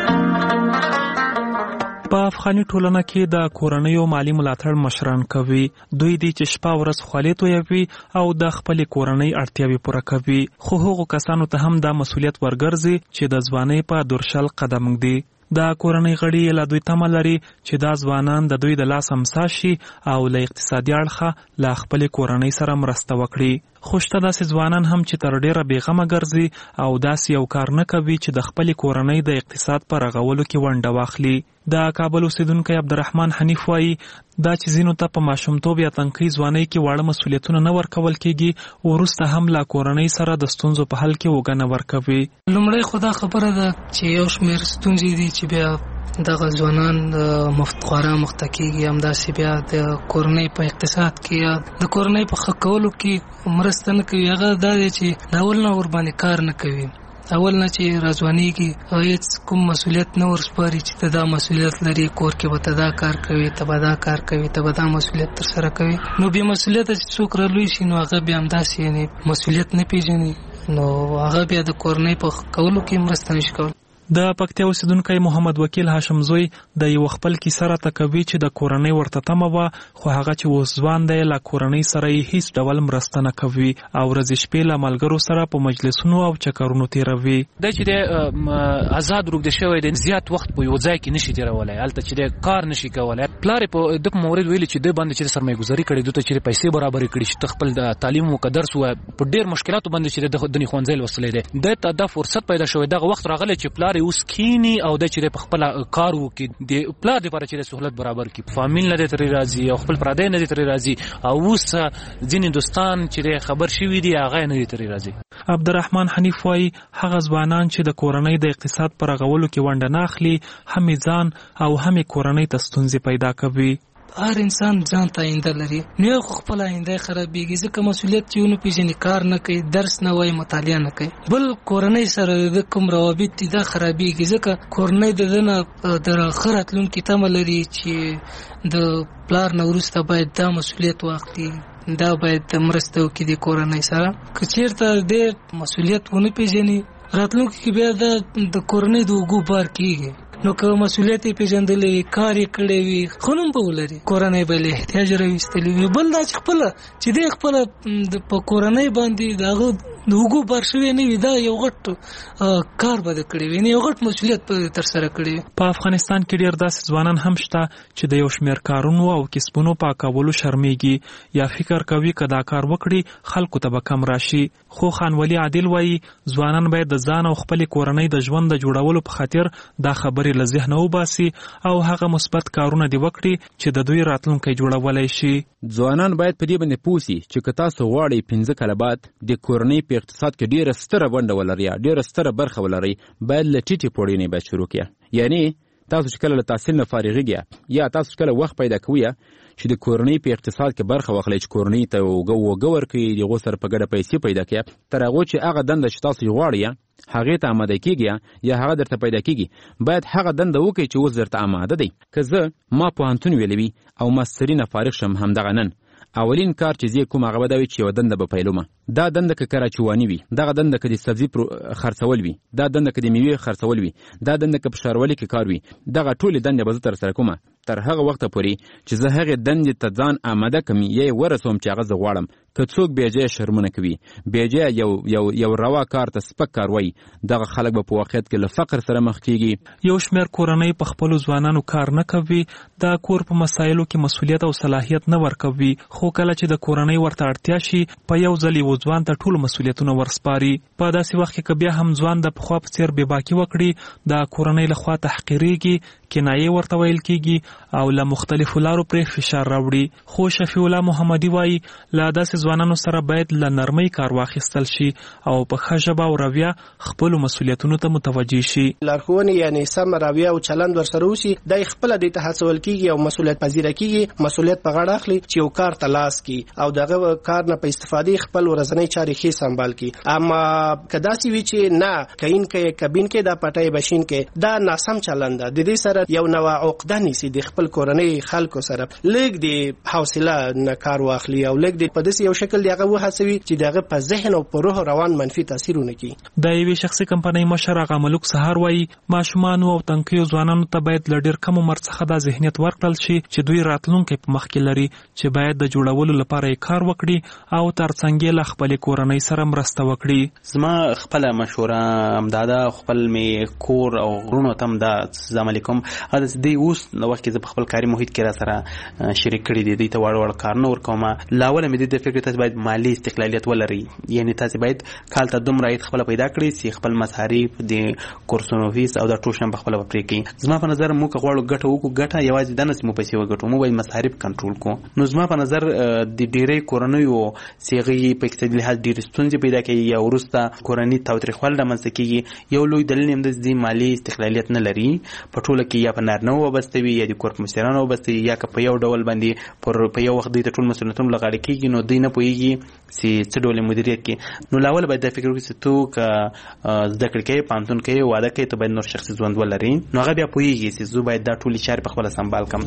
په افغاني ټولنه کې د کورنیو مالی ملاتړ مشران کوي. دوی دي چې شپه ورځ خولې تویوي او د خپلې کورنۍ اړتیاوې پوره کوي، خو هغو کسانو ته هم دا مسؤلیت ورګرځي چې د ځوانۍ په دورشل قدم ږدي. د کورنۍ غړي له دوی تمه لري چې دا ځوانان د دوی د لاس امسا شي او له اقتصادي اړخه له خپلې کورنۍ سره مرسته وکړي. خو شته داسې ځوانان هم چې تر ډېره بېغمه ګرځي او داسې یو کار نه کوي چې د خپلې کورنۍ د اقتصاد په رغولو کې ونډه واخلي. د کابل اوسیدونکی عبدالرحمن حنیف وایي دا چې ځینو ته په ماشومتوب یا تنکۍ ځوانۍ کې واړه مسؤلیتونه نه ورکول کېږي، وروسته هم له کورنۍ سره د ستونزو په حل کې اوږه نه ورکوي. لومړی خو دا خبره ده چې یو شمېر ستونزې دي چې بیا دغه ځوانان د مفتخواره مخته کېږي، همداسې بیا د کورنۍ په اقتصاد کې یا د کورنۍ په ښه کولو کې مرسته نه کوي. هغه دا دی چې د اول نه ورباندې کار نه کوي، اول نه چې راځوانېږي هیڅ کوم مسؤلیت نه ورسپاري چې ته دا مسؤلیت لري، کور کې به ته دا کار کوي، ته به دا کار کوي، ته به دا مسؤلیت ترسره کوي. نو بې مسؤلیته چې څوک رالوی شي نو هغه بیا همداسې یعنې مسؤلیت نه پېژني، نو هغه بیا د کورنۍ په کولو کې مرسته نشي کولی. د پکتیا اوسیدونکی محمد وکیل هاشم زوی د یو خپل کیسه راته کوي چې د کورنۍ ورته تمه وه، خو هغه چې اوس ځوان دی له کورنۍ سره یې هیڅ ډول مرسته نه کوي او ورځې شپې له ملګرو سره په مجلسونو او چکرونو تېروي. دی چې دی آزاد روږدی شوی دی، زیات وخت په یو ځای کې نشي تېرولی، هلته چې دی کار نشي کولی. پلار یې په ده په مورد ویلي چې دی باندې چې سرمایه‌ګذاري کړې، دوی ته چې پیسې برابرې کړي چې ته خپل د تعلیم وکړه، درس ووایه، په ډېر مشکلاتو باندې چې دی د ښوونځی لوستلی دی. دی ته دا فرصت پیدا شوی، دغه وخت راغلی چې پلار یې اوس کښېني او د چې په خپل کار وکړي، د پلار لپاره چې سہولت برابر کړي، فامیل نه دی ترې راځي او خپل پردی نه دی ترې راځي، او اوس ځینې دوستان چې خبر شوي دي هغه نه دی ترې راځي. عبدالرحمن حنیف وایي هغه ځوانان چې د کورنۍ د اقتصاد په رغولو کې ونډه نه اخلي، هم ځان او هم کورنۍ ته ستونزې پیدا کوي. هر انسان ځان ته آینده لري، نو خپل آینده خرابېږي ځکه مسؤلیت چې ونه پیژني، کار نه کوي، درس نه وایي، مطالعه نه کوي. بل کورنۍ سره د کوم روابط دي دا خرابېږي ځکه کورنۍ د ده نه د ښه راتلونکي تمه لري چې د پلار نه وروسته باید دا مسؤلیت واخلي، دا باید مرسته وکړي د کورنۍ سره. که چېرته د مسؤلیت ونه پیژني راتلونکي کې بیا د کورنۍ د اوږو بار کېږي. نو که مسؤلیت یې پیژندلی وي، کار یې کړی وي، ښه نوم به ولري، کورنۍ به له احتیاج راویستلی وي. بل دا چې خپله چې دی خپله په کورنۍ باندې د هغه د اوږو بار شوی نه وي، دا یو غټ کار به ده کړی وي، یو غټ مسؤلیت به ترسره کړی وي. په افغانستان کې ډېر داسې ځوانان هم شته چې د یو شمېر کارونو او کسبونو پاکولو شرمېږي یا فکر کوي که دا کار وکړي خلکو ته به کم راشي. خو خانولي عادل وایي ځوانان باید د ځان او خپلې کورنۍ د ژوند د جوړولو په خاطر دا خبرې له ذهنه وباسي او هغه مثبت کارونه دې وکړي چې د دوی راتلونکی جوړولی شي. ځوانان باید په دې باندې پوه سي چې که تاسو غواړئ پنځه کاله بعد د کورنۍ په اقتصاد کې ډېره ستره ونډه ولرئ یا ډېره ستره برخه ولرئ، باید له ټیټې پوړۍ نه باید شروع کړئ. یعنې تاسو چې کله له تحصیل نه فارغېږئ یا تاسو چې کله وخت پیدا کوئ چې د کورنۍ په اقتصاد کې برخه واخلئ، چې کورنۍ ته اوږه ورکړئ، د هغو سره په ګډه پیسې پیدا کړئ، تر هغو چې هغه دنده چې تاسو یې غواړئ هغې ته آماده کېږي یا هغه درته پیدا کېږي، باید هغه دنده وکړئ چې اوس درته آماده دی. که زه ما پوهنتون ویلی وي او ماستري نه فارغ شم همدغه نن، اولین کار چې زه کوم هغه به دا وي چې یوه دنده به پیلومه. دا دنده که کراچواني وي، دغه دنده که د سبزي خرڅول وي، دا دنده که د میوې خرڅول وي، دا دنده که په ښاروالۍ کې کار وي، دغه ټولې دندې به زه ترسره کومه تر هغه وخته پورې چې زه هغې دندې ته ځان آماده کړم یا یې ورسوم چې هغه زه غواړم. که څوک بېجایه شرمونه کوي، بېجایه یو یو یو روا کار ته سپک کار وایي، دغه خلک به په واقعیت کې له فقر سره مخ کېږي. یو شمېر کورنۍ په خپلو ځوانانو کار نه کوي، د کور په مسایلو کې مسؤلیت او صلاحیت نه ورکوي، خو کله چې د کورنۍ ورته اړتیا شي په یو ځل یو ځوان ته ټول مسؤلیتونه ورسپاري. په داسې وخت کې که بیا هم ځوان د پخوا په څېر بېباکي وکړي، د کورنۍ لخوا تحقیرېږي، کنایې ورته ویل کېږي او له مختلفو لارو پرې فشار راوړي. خو شفیع الله محمدي وایي له داسې ځوانانو سره باید له نرمۍ کار واخیستل شي او په ښه ژبه او رویه خپلو مسؤلیتونو ته متوجه شي. لارښوونې یعنې سم رویه او چلند ورسره وشي، دی خپله دې ته هڅول کېږي او مسؤلیت پذیره کېږي، مسؤلیت په غاړه اخلي چې یو کار ته لاس کړي او دغه کار نه په استفادې خپل ورځنۍ چارې ښې سمبال کړي. اما که داسې وي چې نه کین کې کبین کې دا پټۍ بشین کې، دا ناسم چلند ده. د دې سره یو نوع عقده نیسي د خپل کورنۍ خلکو سره، لږ د حوصله نه کار واخلي او لږ د په داسې یو شکل دی هغه وهڅوي چې دغه په ذهن او په روح روان منفي تاثیر ونه کړي. د یوې شخصي کمپنۍ مشر هغه ملک سهار وایي ماشومانو او تنکیو ځوانانو ته باید له ډېر کم عمر څخه دا ذهنیت ورکړل شي چې دوی راتلونکی په مخ کې لري، چې باید د جوړولو لپاره یې کار وکړي او ترڅنګ یې له خپلې کورنۍ سره مرسته وکړي. زما خپله مشوره همدا ده، خپل مې کور او غرونو ته هم دا عملي کوم. دی اوس د وخت کې زه په خپل کاري محیط کې را سره شریک کړي دي، دوی ته واړه واړه کارونه ورکومه. له اوله مې د فکر تاسو باید مالي استقلالیت ولرئ، یعنې تاسو باید کال ته دومره عاید خپله پیدا کړئ چې خپل مصارف د کورسونو فیس او دا ټول شیان په خپله به پرې کړئ. زما په نظر موږ که غواړو ګټه وکړو، ګټه یوازې دا نه چې موږ پیسې وګټو، موږ باید مصارف کنټرول کړو. نو زما په نظر د ډېرۍ کورنیو چې هغې په اقتصادي لحاظ ډېرې ستونزې پیدا کوي یا وروسته کورني تاوتریخوالی رامنځته کېږي. یو لوی دلیل یې همدا چې مالي استقلالیت نه لري، په ټوله کې یا په نارینه‌و وابسته وي یا د کور په مشرانو وابسته وي، یا که په یو ډول باندې پر په یو وخت دوی ته ټول مسؤلیتونه له غاړې کېږي، نو دوی نه پوهېږي چې څه ډول مدیریت کړي. نو له اوله باید دا فکر وکړي چې تو که زده کړې کوې، پوهنتون کوې، واده کوې، ته باید نور شخصي ژوند ولرې. نو هغه بیا پوهېږي چې زه باید دا ټولې چارې په خپله سمبال کړم.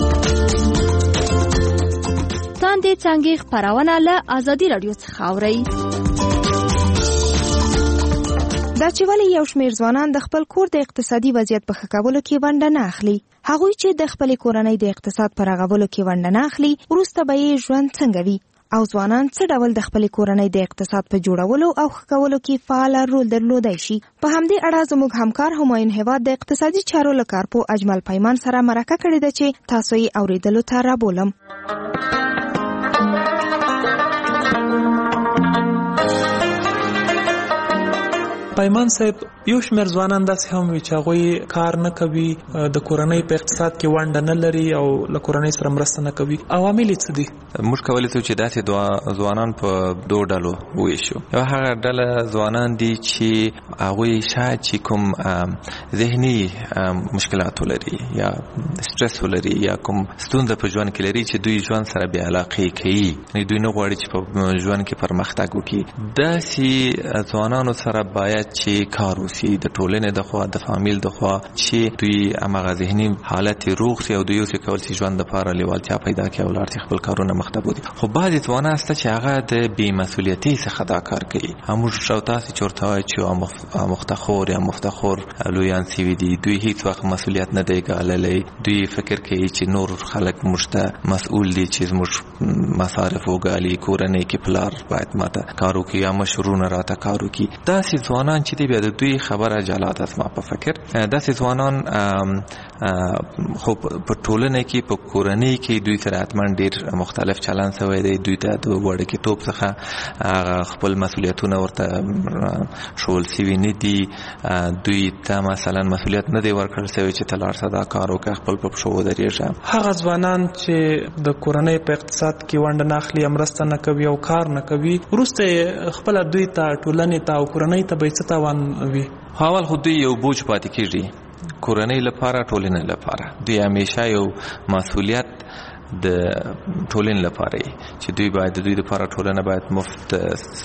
تاندې څانګې خپرونه له ازادي راډیو څخه اورئ. دا چې ولې یو شمېر ځوانان د خپل کور د اقتصادي وضعیت په ښه کولو کې ونډه نه اخلي، هغوی چې د خپلې کورنۍ د اقتصاد په رغولو کې ونډه نه اخلي، وروسته به یې ژوند څنګه وي او ځوانان څه ډول د خپلې کورنۍ د اقتصاد په جوړولو او ښه کولو کې فعال رول درلودای شي. په همدې اړه زموږ همکار همایون هیواد د اقتصادي چارو له کارپو اجمل پیمان سره مرکه کړې ده چې تاسو یې اورېدلو ته رابولم. پیمان صاحب یو شمېر ځوانان داسې هم وي چې هغوی کار نه کوي، د کورنۍ په اقتصاد کې ونډه نه لري او له کورنۍ سره مرسته نه کوي. عوامل یې څه دي؟ موږ کولی شو چې داسې دوه ځوانان په دوه ډلو وویشو. یو هغه ډله ځوانان دي چې هغوی شاید چې کوم ذهني مشکلات ولري یا سټرس ولري یا کوم ستونزه په ژوند کې لري چې دوی ژوند سره بې علاقې کوي، یعنې دوی نه غواړي چې په ژوند کې پرمختګ وکړي. داسې ځوانانو سره باید چې کار وشي د ټولنې د خوا د فامیل د خوا چې دوی هماغه ذهني حالت روغ شي او دوی اوسې کول شي ژوند دپاره لیوالتیا پیدا کړي او لاړ شي خپل کارونه مخ ته بوځي. خو بعضې ځوانان شته چې هغه د بې مسؤلیتۍ څخه دا کار کوي. موږ او تاسې چې ورته وایو چې مفتخور یا مفتخور لویان سوي دي، دوی هیڅ وخت مسؤلیت نه دی ګاللی. دوی فکر کوي چې نور خلک موږ ته مسؤول دي چې زموږ مصارف وګالي، کورنۍ کې پلار باید ماته کار وکړي یا مشرونه راته کار وکړي. داسې ځوانان چې دی بیا د دوی خبره جلا ده. زما په فکر داسې ځوانان خو په ټولنه کې په کورنۍ کې دوی سره حتما ډېر مختلف چلند شوی دی. دوی ته د وړکېتوب څخه خپل مسؤلیتونه ورته ښوول شوي نه دي. دوی ته مثلا مسؤلیت نه دی ورکړل شوی چې ته لاړ شه دا کار وکړه، خپل په پښو ودرېږه. هغه ځوانان چې د کورنۍ په اقتصاد کې ونډه نه اخلي، مرسته نه کوي او کار نه کوي، وروسته خپله دوی ته ټولنې ته او کورنۍ ته به یې څه تاوان وي؟ اول خو دوی یو بوج پاتې کېږي کورنۍ لپاره، ټولنې لپاره. دوی همیشه یو مسؤلیت د ټولنې لپاره چې دوی باید د دوی لپاره ټولنه باید مفت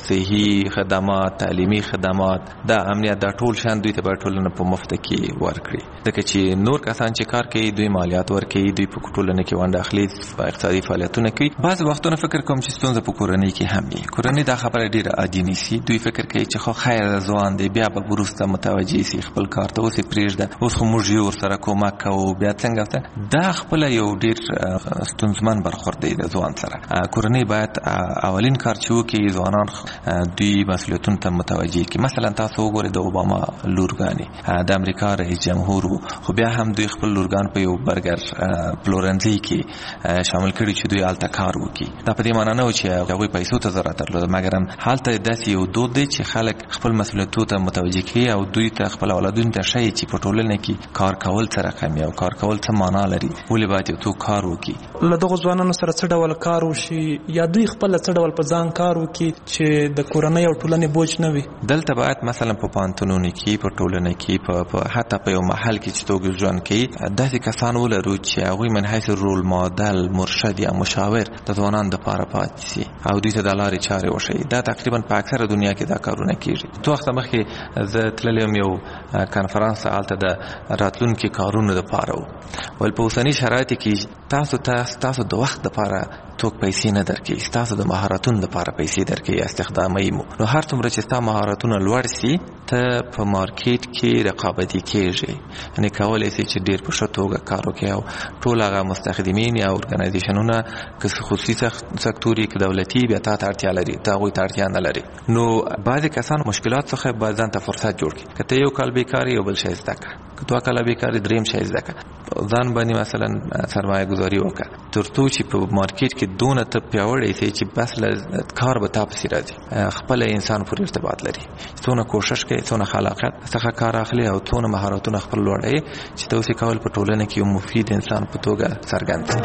صحي خدمات، تعلیمي خدمات، دا امنیت، دا ټول شان دوی ته باید ټولنه په مفت کې ورکړي. ځکه چې نور کسان چې کار کوي دوی مالیات ورکوي، دوی په ټولنه کې ونډه اخلي، اقتصادي فعالیتونه کوي. بعضې وختونه فکر کوم چې ستونزه په کورنۍ کې هم وي. کورنۍ دا خبره ډېره عادي نیسي. دوی فکر کوي چې خو خیر ځوان دی، بیا به وروسته متوجه شي خپل کار ته، اوس یې پرېږده، اوس خو موږ یې ورسره کومک کوو، بیا څنګه. دا خپله یو ډېر ستونزمن برخورد دی د ځوان سره. کورنۍ باید اولین کار چې وکړي ځوانان دوی مسؤلیتونو ته متوجه کړي. مثلا تاسو وګورئ د اوباما لورګانې د امریکا رئیس جمهور و، خو بیا هم دوی خپل لورګان په یو برګر پلورنځي کې شامل کړي چې دوی هلته کار وکړي. دا په دې معنا نه و چې هغوی پیسو ته ضرورت درلوده، مګر هم هلته داسې یو دود دی چې خلک خپل مسؤلیتونو ته متوجه کړي او دوی ته خپل اولادونو ته ښیي چې په ټولنه کې کار کول څه رقم او کار کول څه معنا لري، ولې باید یو څوک کار وکړي. له دغو ځوانانو سره څه ډول کار وشي یا دوی خپله څه ډول په ځان کار وکړي چې د کورنۍ او ټولنې بوج نه وي؟ دلته باید مثلا په پوهنتونونو کې، په ټولنه کې، په حتی په یو محل کې چې څوک ژوند کوي، داسې کسان ولرو چې هغوی من حیث رول ماډل، مرشد یا مشاور د ځوانانو دپاره پاتې شي او دوی ته د لارې چارې وښیي. دا تقریبا په اکثره دنیا کې دا کارونه کېږي. څو وخته مخکې زه تللی یم یو کنفرانس ته، هلته د راتلونکي کارونو دپاره و. ول په اوسني شرایطو کې تاسو ته ستاسو د وخت دپاره څوک پیسې نه درکوي، ستاسو د مهارتونو دپاره پیسې درکوي، استخداموي مو. نو هر څومره چې ستا مهارتونه لوړ سي ته په مارکیټ کې رقابتي کېږي، یعنې کولی سي چې ډېر په ښه توګه کار وکړي او ټول هغه مستخدمین یا ارګنایزیشنونه که خصوصي سکتور که دولتي بیا تا ته اړتیا لري، ته هغوی ته اړتیا نه لري. نو بعضې کسان مشکلات څخه باید ځان ته فرصت جوړ کړي. که ته یو کال بیکاري یو بل شی زده کړه، که دوه کاله بیکاري درېیم شی زده کړه، ځان باندې مثلا سرمایه گذاري وکړه تر څو چې په مارکیټ کې دونه ته پیاوړی شي چې بس له کار به تا پسې راځي. خپل انسان پورې ارتباط لري، څونه کوشش کوي، څونه خلاقیت څخه کار اخلي او څونه مهارتونه خپل لوړوي چې ته اوسې کول په ټولنه کې یو مفید انسان په توګه څرګند شي.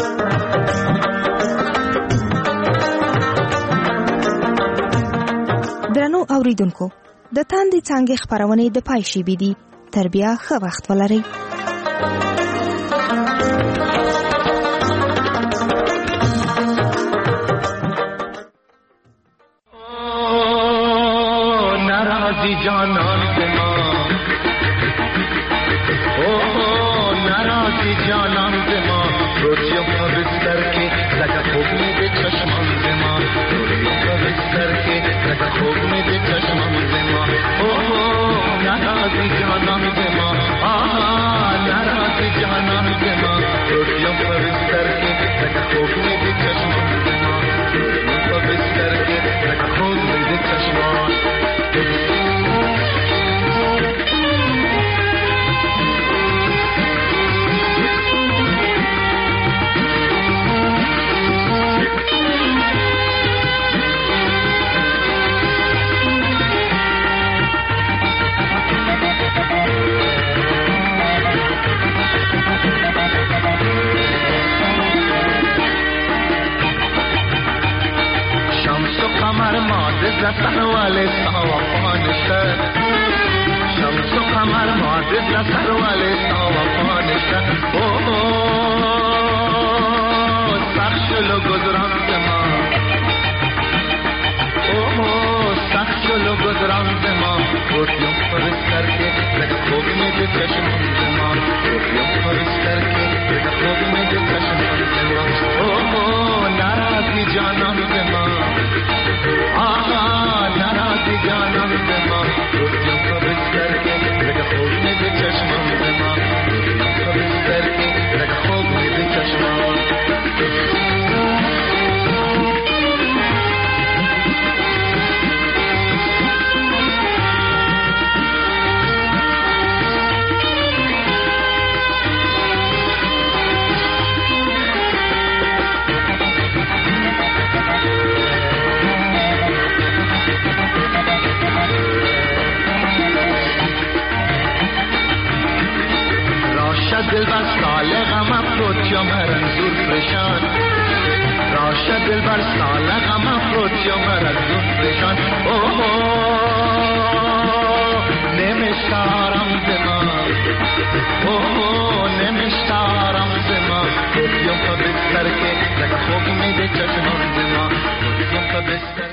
درنو اوریدونکو، د تاندې څانګې خپرونې د پای شیبې دي. تر بیا ښه وخت ولرئ. جانان زما او ناراضی جانان زما روزیم په بستر کې لکه خوب مې د چشمان زما روزیم په بستر کې لکه خوب مې د چشمان زما او ناراضی جانان زما ناراضی جانان زما روزیم په بستر کې لکه خوب مې د چشمان زما روزیم په بستر کې لکه خوب مې د چشمان ماده زسر ولی سوا پانشته شمس و قمر ماده زسر ولی سوا پانشته اوه سخشلو گذران زما اوه سخشلو گذران زما روتیوں فرس کر کے لگا خوب میں دے چشمان زما روتیوں فرس کر کے لگا خوب میں دے چشمان زما اوه ناراضی جانان زما آہا ناراضی جانان زما روتیوں فرس کر کے لگا خوب میں دے چشمان زما روتیوں فرس کر کے لگا خوب میں دے چشمان دل بر سال غم افروت یا مرنزور پریشان راشد دل بر سال غم افروت یا مرنزور پریشان اوه نمیشتارم زمان اوه نمیشتارم زمان روتیوں کا بستر کے لگا خوب میں دے چشمان زمان روتیوں کا بستر